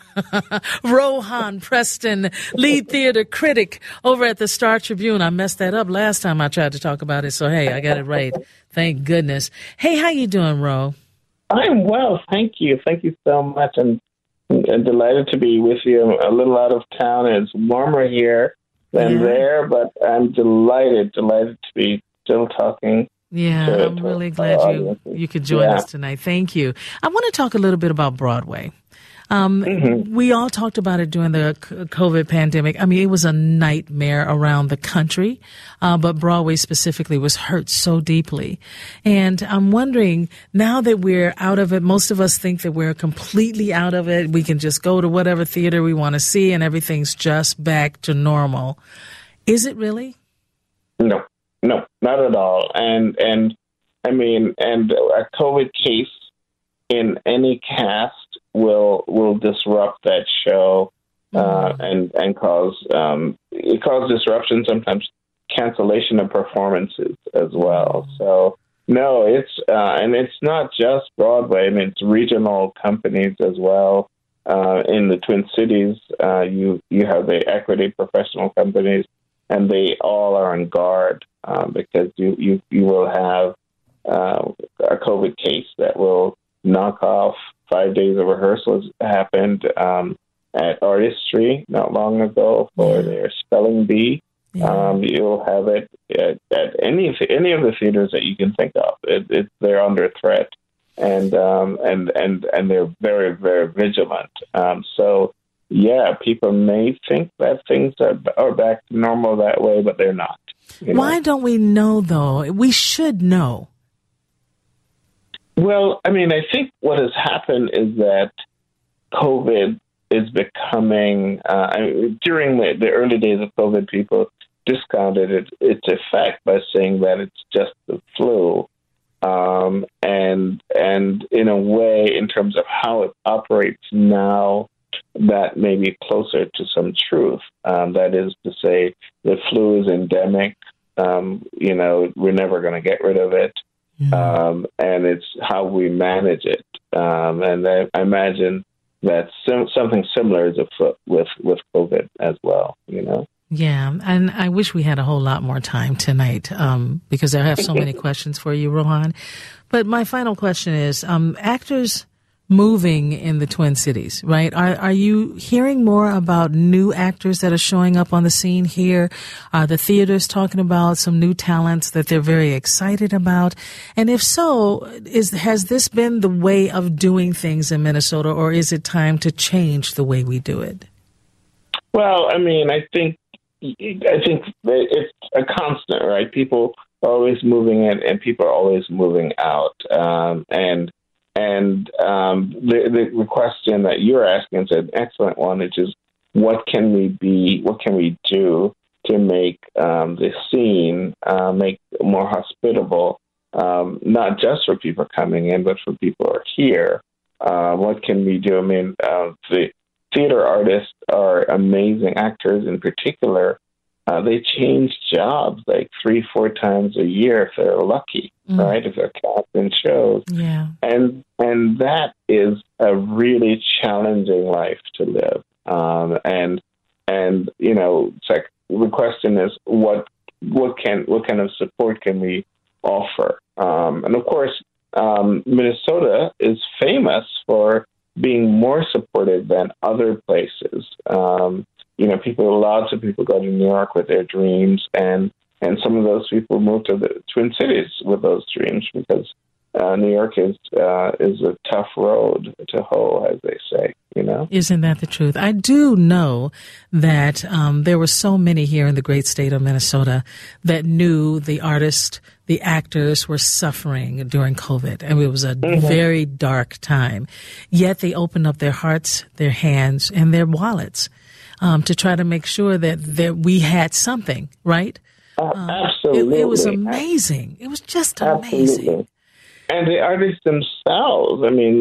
Rohan Preston, lead theater critic over at the Star Tribune. I messed that up last time I tried to talk about it, so hey, I got it right. Thank goodness. Hey, how you doing, Ro? I'm well, thank you. Thank you so much, and delighted to be with you. I'm a little out of town. It's warmer here than there, but I'm delighted to be still talking. Yeah, I'm really glad you could join us tonight. Thank you. I want to talk a little bit about Broadway. We all talked about it during the COVID pandemic. I mean, it was a nightmare around the country, but Broadway specifically was hurt so deeply. And I'm wondering, now that we're out of it, most of us think that we're completely out of it. We can just go to whatever theater we want to see and everything's just back to normal. Is it really? No, not at all. And I mean, and a COVID case in any cast will disrupt that show and cause disruption, sometimes cancellation of performances as well. So no, it's not just Broadway. I mean, it's regional companies as well. In the Twin Cities, you have the equity professional companies, and they all are on guard because you will have a COVID case that will knock off 5 days of rehearsals. Happened at Artistry not long ago for their spelling bee. You'll have it at any of the theaters that you can think of. They're under threat, and they're very, very vigilant. So yeah, people may think that things are back to normal that way, but they're not. Why don't we know, though? We should know. Well, I mean, I think what has happened is that COVID is becoming, during the early days of COVID, people discounted its effect by saying that it's just the flu. And in a way, in terms of how it operates now, that may be closer to some truth. That is to say, the flu is endemic. We're never going to get rid of it. And it's how we manage it. And I imagine that something similar is afoot with COVID as well, Yeah, and I wish we had a whole lot more time tonight because I have so many questions for you, Rohan. But my final question is, actors moving in the Twin Cities, right? Are you hearing more about new actors that are showing up on the scene here? Are the theaters talking about some new talents that they're very excited about? And if so, has this been the way of doing things in Minnesota, or is it time to change the way we do it? Well, I mean, I think it's a constant, right? People are always moving in and people are always moving out. The question that you're asking is an excellent one, which is what can we do to make the scene make more hospitable, not just for people coming in, but for people who are here. What can we do? I mean, the theater artists are amazing actors in particular, they change jobs like 3-4 times a year if they're lucky, right? If they're cast in shows. Yeah. And that is a really challenging life to live. And you know, it's like the question is what kind of support can we offer? And of course, Minnesota is famous for being more supportive than other places. You know, lots of people go to New York with their dreams, and some of those people move to the Twin Cities with those dreams because New York is a tough road to hoe, as they say. You know, isn't that the truth? I do know that there were so many here in the great state of Minnesota that knew the artists, the actors were suffering during COVID, and it was a very dark time. Yet they opened up their hearts, their hands, and their wallets to try to make sure that we had something, right? Absolutely. It was amazing. It was just amazing. And the artists themselves, I mean,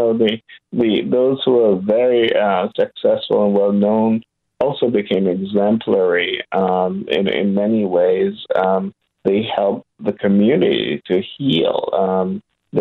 those who are very successful and well known also became exemplary in many ways. They help the community to heal.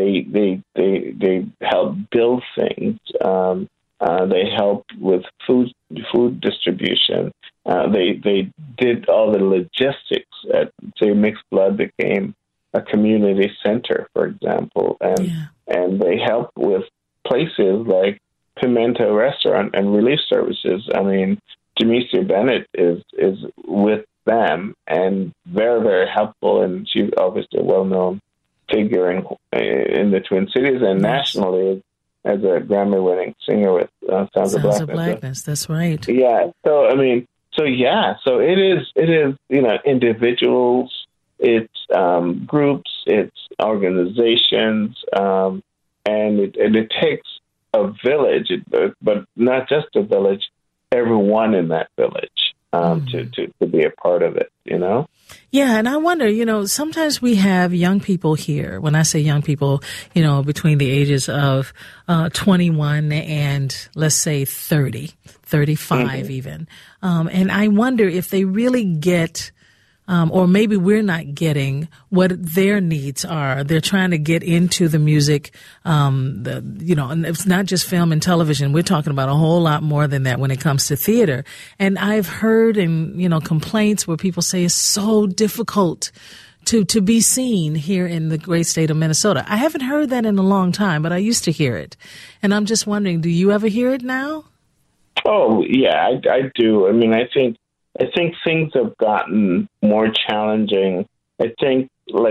They help build things. They help with food distribution. They did all the logistics. Say Mixed Blood became a community center, for example, and they help with places like Pimento Restaurant and Relief Services. I mean, Jamesia Bennett is with them and very, very helpful, and she's obviously a well-known figure in the Twin Cities and nationally as a Grammy-winning singer with Sounds of Blackness. That's right. Yeah. So I mean, so it is individuals. It's groups, it's organizations, and it takes a village, but not just a village, everyone in that village to be a part of it, you know? Yeah, and I wonder, sometimes we have young people here. When I say young people, between the ages of 21 and, let's say, 30, 35 even. And I wonder if they really get... or maybe we're not getting what their needs are. They're trying to get into the music, and it's not just film and television. We're talking about a whole lot more than that when it comes to theater. And I've heard complaints where people say it's so difficult to be seen here in the great state of Minnesota. I haven't heard that in a long time, but I used to hear it. And I'm just wondering, do you ever hear it now? Oh, yeah, I do. I mean, I think things have gotten more challenging. I think,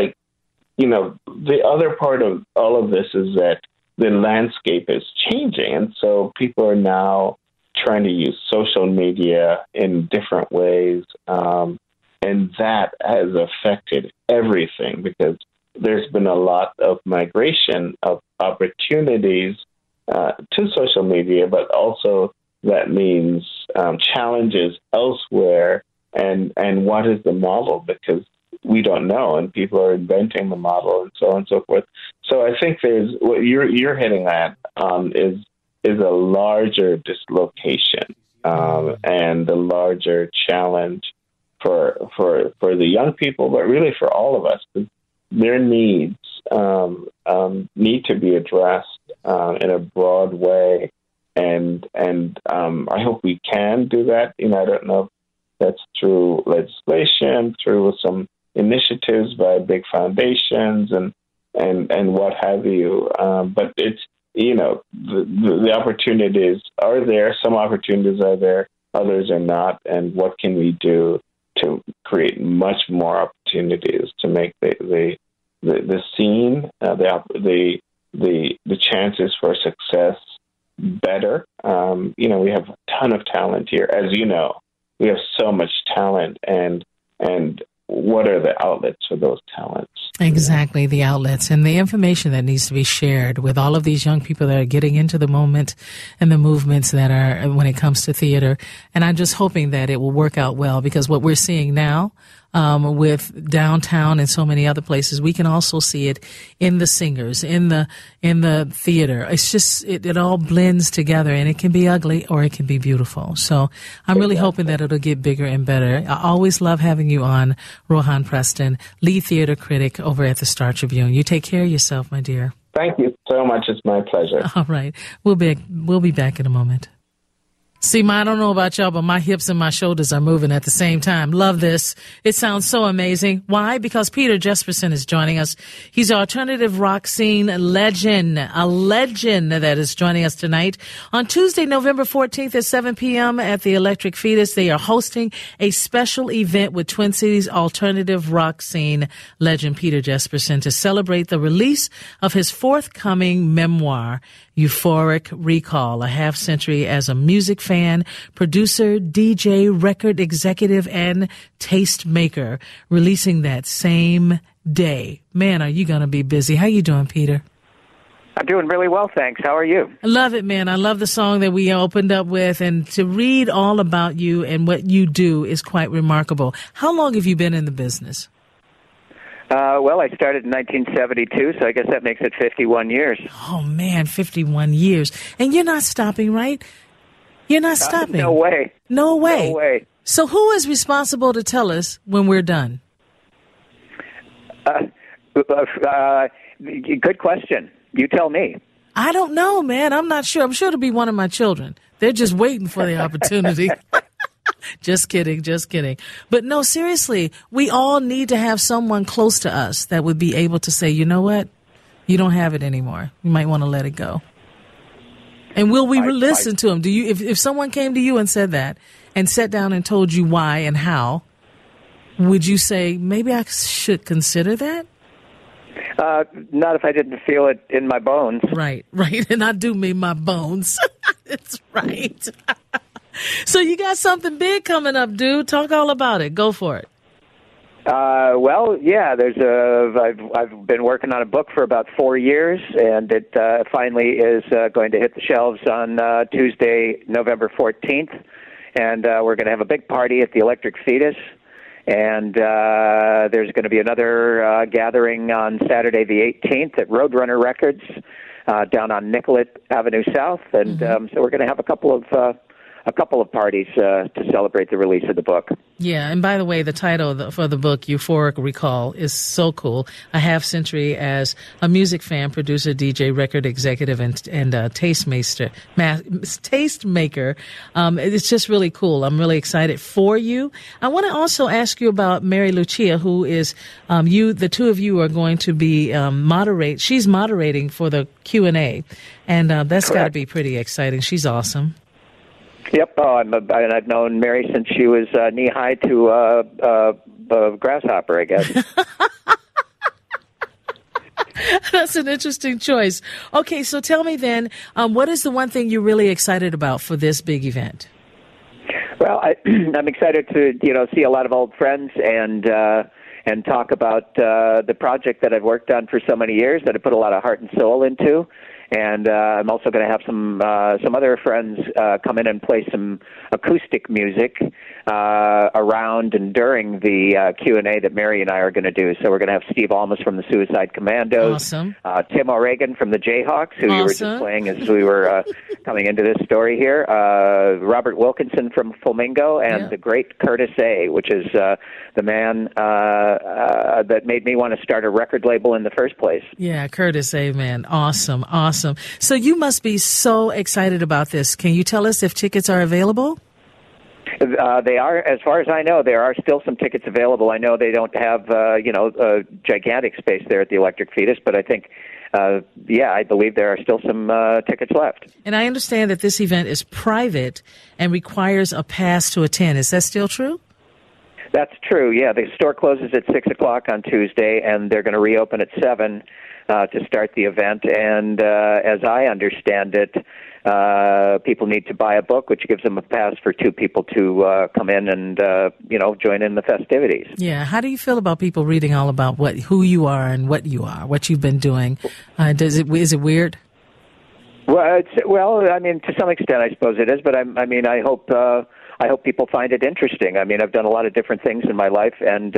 the other part of all of this is that the landscape is changing. And so people are now trying to use social media in different ways. And that has affected everything because there's been a lot of migration of opportunities to social media, but also that means challenges elsewhere, and what is the model? Because we don't know, and people are inventing the model, and so on and so forth. So I think there's what you're hitting at is a larger dislocation and a larger challenge for the young people, but really for all of us. Their needs need to be addressed in a broad way. And I hope we can do that. I don't know if that's through legislation, through some initiatives by big foundations and what have you. But it's, the opportunities are there. Some opportunities are there, others are not. And what can we do to create much more opportunities to make the scene, the chances for success better? We have a ton of talent here. As you know, we have so much talent, and what are the outlets for those talents? Exactly, the outlets and the information that needs to be shared with all of these young people that are getting into the moment and the movements that are when it comes to theater. And I'm just hoping that it will work out well, because what we're seeing now with downtown and so many other places. We can also see it in the singers, in the theater. It's just, it all blends together, and it can be ugly or it can be beautiful. So I'm really hoping that it'll get bigger and better. I always love having you on, Rohan Preston, lead theater critic over at the Star Tribune. You take care of yourself, my dear. Thank you so much. It's my pleasure. All right. We'll be back in a moment. See, I don't know about y'all, but my hips and my shoulders are moving at the same time. Love this. It sounds so amazing. Why? Because Peter Jesperson is joining us. He's an alternative rock scene legend, a legend that is joining us tonight. On Tuesday, November 14th at 7 p.m. at the Electric Fetus, they are hosting a special event with Twin Cities alternative rock scene legend Peter Jesperson to celebrate the release of his forthcoming memoir, Euphoric Recall, a half century as a music fan, producer, DJ, record executive, and taste maker, releasing that same day. Man, are you going to be busy. How you doing, Peter? I'm doing really well, thanks. How are you? I love it, man. I love the song that we opened up with, and to read all about you and what you do is quite remarkable. How long have you been in the business? Well, I started in 1972, so I guess that makes it 51 years. Oh, man, 51 years. And you're not stopping, right? You're not stopping. No way. No way. No way. So who is responsible to tell us when we're done? Good question. You tell me. I don't know, man. I'm not sure. I'm sure it'll be one of my children. They're just waiting for the opportunity. Just kidding, just kidding. But no, seriously, we all need to have someone close to us that would be able to say, you know what? You don't have it anymore. You might want to let it go. And will we listen to them? Do you, if someone came to you and said that and sat down and told you why and how, would you say, maybe I should consider that? Not if I didn't feel it in my bones. Right. And I do mean my bones. That's right. So you got something big coming up, dude. Talk all about it. Go for it. Well, yeah. I've been working on a book for about 4 years, and it finally is going to hit the shelves on Tuesday, November 14th, and we're going to have a big party at the Electric Fetus. And there's going to be another gathering on Saturday the 18th at Roadrunner Records down on Nicollet Avenue South, and so we're going to have a couple of parties to celebrate the release of the book. Yeah, and by the way, the title for the book, Euphoric Recall, is so cool. A half century as a music fan, producer, DJ, record executive, and tastemaker. It's just really cool. I'm really excited for you. I want to also ask you about Mary Lucia, who is the two of you are going to be She's moderating for the Q&A, and that's got to be pretty exciting. She's awesome. Yep. Oh, I've known Mary since she was knee high to a grasshopper, I guess. That's an interesting choice. Okay, so tell me then, what is the one thing you're really excited about for this big event? Well, I'm excited to see a lot of old friends and talk about the project that I've worked on for so many years that I put a lot of heart and soul into. And I'm also going to have some other friends come in and play some acoustic music around and during the Q&A that Mary and I are going to do. So we're going to have Steve Almus from the Suicide Commandos, awesome. Tim O'Regan from the Jayhawks, who you were just playing as we were coming into this story here, Robert Wilkinson from Flamingo, and the great Curtis A., which is the man that made me want to start a record label in the first place. Yeah, Curtis A., man. Awesome. So you must be so excited about this. Can you tell us if tickets are available? They are, as far as I know, there are still some tickets available. I know they don't have, a gigantic space there at the Electric Fetus, but I think, I believe there are still some tickets left. And I understand that this event is private and requires a pass to attend. Is that still true? That's true, yeah. The store closes at 6 o'clock on Tuesday, and they're going to reopen at 7 to start the event. And as I understand it, people need to buy a book, which gives them a pass for 2 people to come in and, join in the festivities. Yeah. How do you feel about people reading all about who you are and what you are, what you've been doing? Is it weird? Well, to some extent, I suppose it is. But I I hope people find it interesting. I mean, I've done a lot of different things in my life, and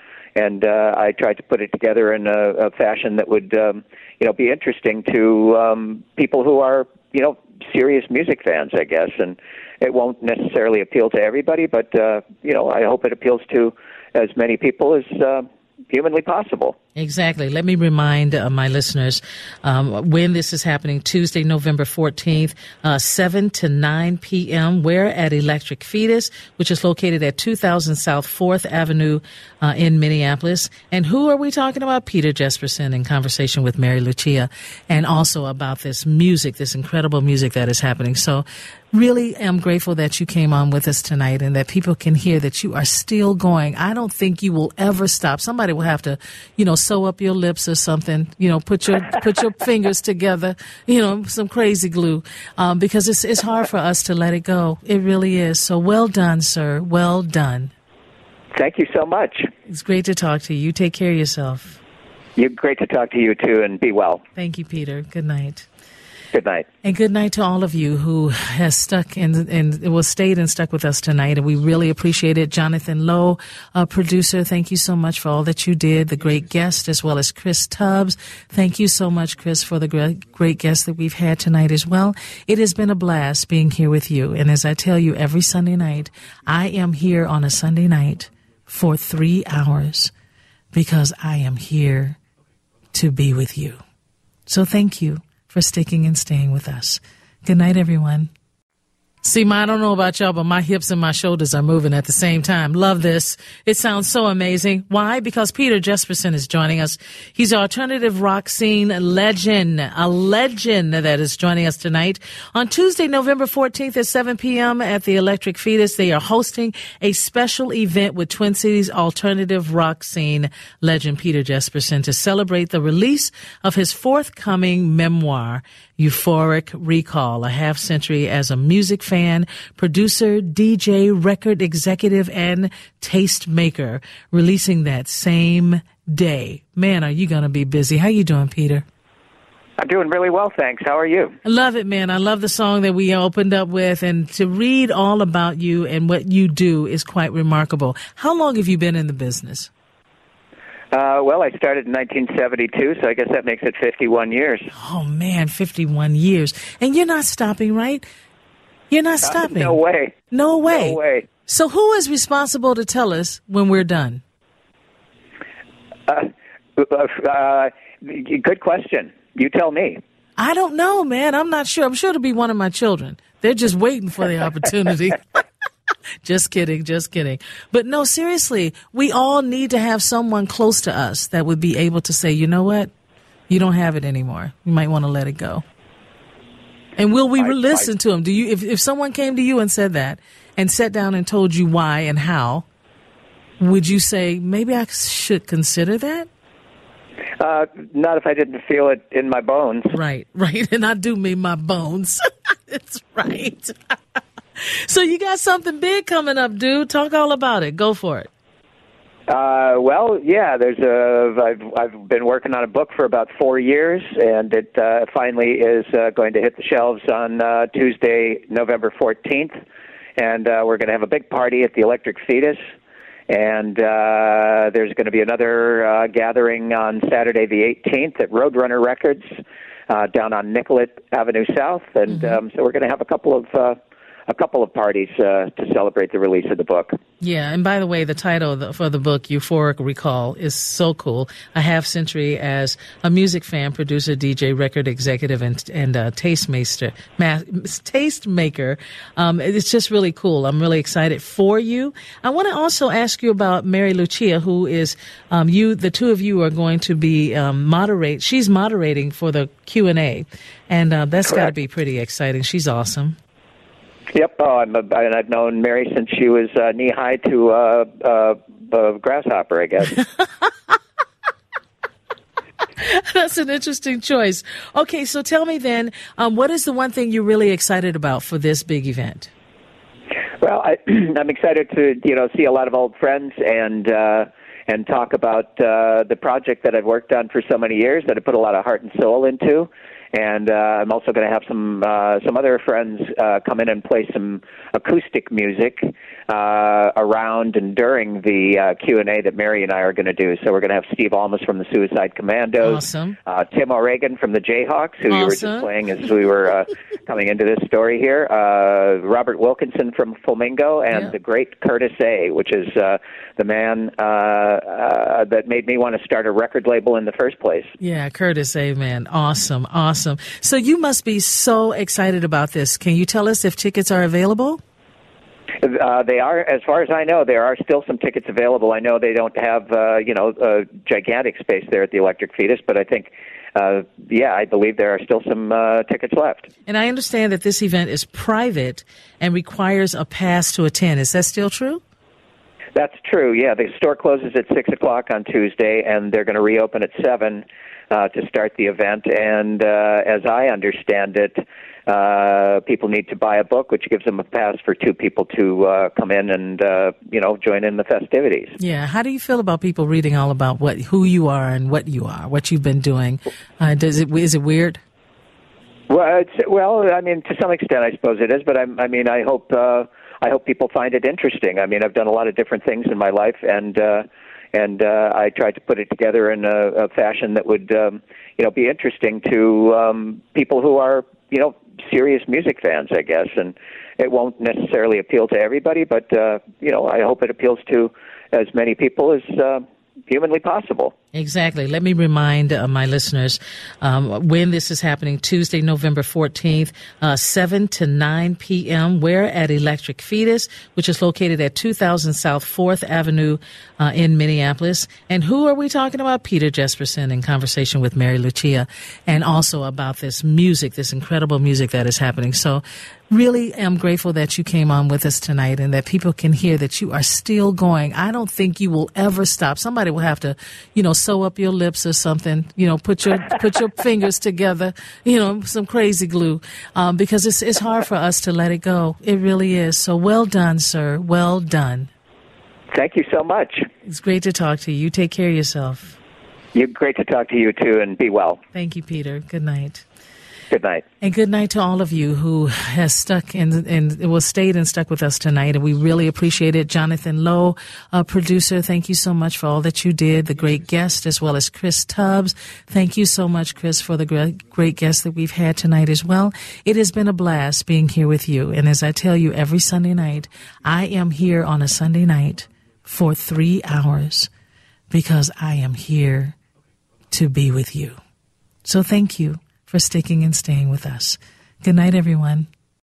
I tried to put it together in a fashion that would, be interesting to people who are, serious music fans, I guess. And it won't necessarily appeal to everybody, but, I hope it appeals to as many people as humanly possible. Exactly. Let me remind my listeners when this is happening, Tuesday, November 14th, 7 to 9 p.m. We're at Electric Fetus, which is located at 2000 South 4th Avenue in Minneapolis. And who are we talking about? Peter Jesperson in conversation with Mary Lucia, and also about this music, this incredible music that is happening. So really am grateful that you came on with us tonight and that people can hear that you are still going. I don't think you will ever stop. Somebody will have to, sew up your lips or something, put your fingers together, some crazy glue, because it's hard for us to let it go. It really is. So well done, sir. Well done. Thank you so much. It's great to talk to you. You take care of yourself. Great to talk to you, too, and be well. Thank you, Peter. Good night. Good night. And good night to all of you who has stayed and stuck with us tonight. And we really appreciate it. Jonathan Lowe, producer, thank you so much for all that you did. The great guest, as well as Chris Tubbs. Thank you so much, Chris, for the great guests that we've had tonight as well. It has been a blast being here with you. And as I tell you every Sunday night, I am here on a Sunday night for 3 hours because I am here to be with you. So thank you for sticking and staying with us. Good night, everyone. See, I don't know about y'all, but my hips and my shoulders are moving at the same time. Love this. It sounds so amazing. Why? Because Peter Jesperson is joining us. He's an alternative rock scene legend, a legend that is joining us tonight. On Tuesday, November 14th at 7 p.m. at the Electric Fetus, they are hosting a special event with Twin Cities alternative rock scene legend Peter Jesperson to celebrate the release of his forthcoming memoir, Euphoric Recall, a half century as a music fan, producer, DJ, record executive, and tastemaker, releasing that same day. Man, are you going to be busy. How you doing, Peter? I'm doing really well, thanks. How are you? I love it, man. I love the song that we opened up with, and to read all about you and what you do is quite remarkable. How long have you been in the business? Well, I started in 1972, so I guess that makes it 51 years. Oh, man, 51 years. And you're not stopping, right? You're not stopping. No way. No way. No way. So who is responsible to tell us when we're done? Good question. You tell me. I don't know, man. I'm not sure. I'm sure it'll be one of my children. They're just waiting for the opportunity. Just kidding, just kidding. But no, seriously, we all need to have someone close to us that would be able to say, you know what? You don't have it anymore. You might want to let it go. And will we listen to them? Do you, if someone came to you and said that and sat down and told you why and how, would you say, maybe I should consider that? Not if I didn't feel it in my bones. Right. And I do mean my bones. That's right. So you got something big coming up, dude. Talk all about it. Go for it. Well, yeah. I've been working on a book for about 4 years, and it finally is going to hit the shelves on Tuesday, November 14th, and we're going to have a big party at the Electric Fetus. And there's going to be another gathering on Saturday the 18th at Roadrunner Records down on Nicollet Avenue South, and so we're going to have a couple of parties to celebrate the release of the book. Yeah, and by the way, the title for the book, Euphoric Recall, is so cool. A half century as a music fan, producer, DJ, record executive, and tastemaker. It's just really cool. I'm really excited for you. I want to also ask you about Mary Lucia, who is the two of you are going to be She's moderating for the Q&A, and that's got to be pretty exciting. She's awesome. Yep. I've known Mary since she was knee-high to a grasshopper, I guess. That's an interesting choice. Okay, so tell me then, what is the one thing you're really excited about for this big event? Well, I'm excited to see a lot of old friends and talk about the project that I've worked on for so many years that I put a lot of heart and soul into. And I'm also going to have some other friends come in and play some acoustic music around and during the Q&A that Mary and I are going to do. So we're going to have Steve Almus from the Suicide Commandos, awesome. Tim O'Regan from the Jayhawks, who you were just playing as we were coming into this story here, Robert Wilkinson from Flamingo, and the great Curtis A., which is the man that made me want to start a record label in the first place. Yeah, Curtis A., man. Awesome. So you must be so excited about this. Can you tell us if tickets are available? They are, as far as I know, there are still some tickets available. I know they don't have, a gigantic space there at the Electric Fetus, but I think, I believe there are still some tickets left. And I understand that this event is private and requires a pass to attend. Is that still true? That's true, yeah. The store closes at 6 o'clock on Tuesday, and they're going to reopen at 7 to start the event. And as I understand it, people need to buy a book, which gives them a pass for 2 people to come in and, join in the festivities. Yeah. How do you feel about people reading all about who you are and what you are, what you've been doing? Is it weird? Well, to some extent, I suppose it is. But I hope people find it interesting. I've done a lot of different things in my life, and I tried to put it together in a fashion that would, be interesting to people who are, serious music fans, I guess. And it won't necessarily appeal to everybody, but, I hope it appeals to as many people as humanly possible. Exactly. Let me remind my listeners when this is happening, Tuesday, November 14th, 7 to 9 p.m. We're at Electric Fetus, which is located at 2000 South 4th Avenue in Minneapolis. And who are we talking about? Peter Jesperson in conversation with Mary Lucia, and also about this music, this incredible music that is happening. So really am grateful that you came on with us tonight and that people can hear that you are still going. I don't think you will ever stop. Somebody will have to, sew up your lips or something, put your fingers together, some crazy glue, because it's hard for us to let it go. It really is. So well done, sir. Well done. Thank you so much. It's great to talk to you. You take care of yourself. Great to talk to you too, and be well. Thank you, Peter. Good night. Good night. And good night to all of you who has stuck and stayed and stuck with us tonight. And we really appreciate it. Jonathan Lowe, producer, thank you so much for all that you did. The great guest, as well as Chris Tubbs. Thank you so much, Chris, for the great guests that we've had tonight as well. It has been a blast being here with you. And as I tell you every Sunday night, I am here on a Sunday night for 3 hours because I am here to be with you. So thank you for sticking and staying with us. Good night, everyone.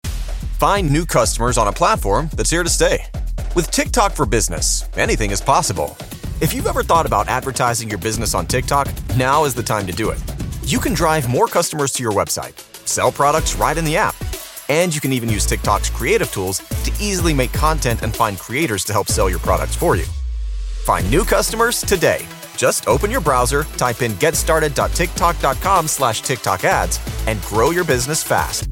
Find new customers on a platform that's here to stay. With TikTok for Business, anything is possible. If you've ever thought about advertising your business on TikTok, now is the time to do it. You can drive more customers to your website, sell products right in the app, and you can even use TikTok's creative tools to easily make content and find creators to help sell your products for you. Find new customers today. Just open your browser, type in getstarted.tiktok.com/TikTok ads, and grow your business fast.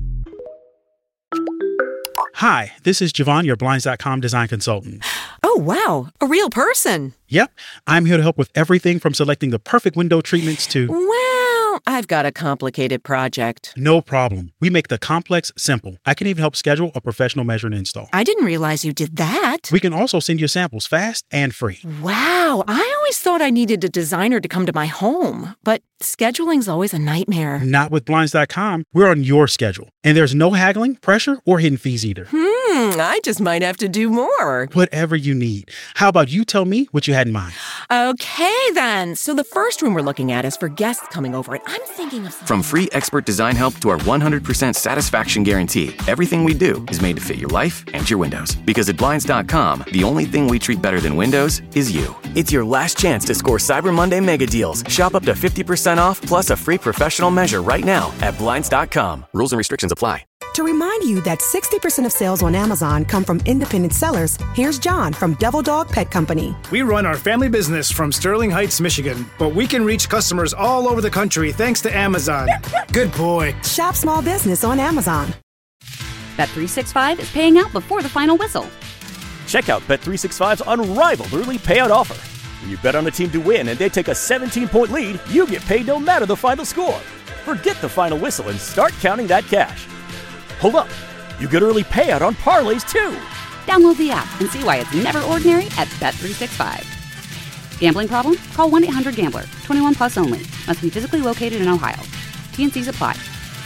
Hi, this is Javon, your Blinds.com design consultant. Oh, wow. A real person. Yep. I'm here to help with everything from selecting the perfect window treatments to... Well, I've got a complicated project. No problem. We make the complex simple. I can even help schedule a professional measure and install. I didn't realize you did that. We can also send you samples fast and free. Wow. I always thought I needed a designer to come to my home, but scheduling's always a nightmare. Not with Blinds.com. We're on your schedule. And there's no haggling, pressure, or hidden fees either. I just might have to do more. Whatever you need. How about you tell me what you had in mind? Okay, then. So the first room we're looking at is for guests coming over, and I'm thinking of something. From free expert design help to our 100% satisfaction guarantee, everything we do is made to fit your life and your windows. Because at Blinds.com, the only thing we treat better than windows is you. It's your last chance to score Cyber Monday mega deals. Shop up to 50% off plus a free professional measure right now at Blinds.com. Rules and restrictions apply. To remind you that 60% of sales on Amazon come from independent sellers, here's John from Devil Dog Pet Company. We run our family business from Sterling Heights, Michigan, but we can reach customers all over the country thanks to Amazon. Good boy. Shop small business on Amazon. Bet365 is paying out before the final whistle. Check out Bet365's unrivaled early payout offer. When you bet on a team to win and they take a 17-point lead, you get paid no matter the final score. Forget the final whistle and start counting that cash. Hold up. You get early payout on parlays, too. Download the app and see why it's never ordinary at Bet365. Gambling problem? Call 1-800-GAMBLER. 21 plus only. Must be physically located in Ohio. T&Cs apply.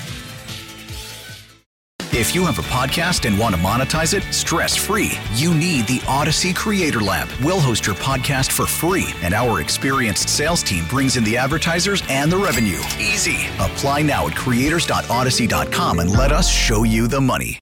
If you have a podcast and want to monetize it stress-free, you need the Odyssey Creator Lab. We'll host your podcast for free, and our experienced sales team brings in the advertisers and the revenue. Easy. Apply now at creators.odyssey.com and let us show you the money.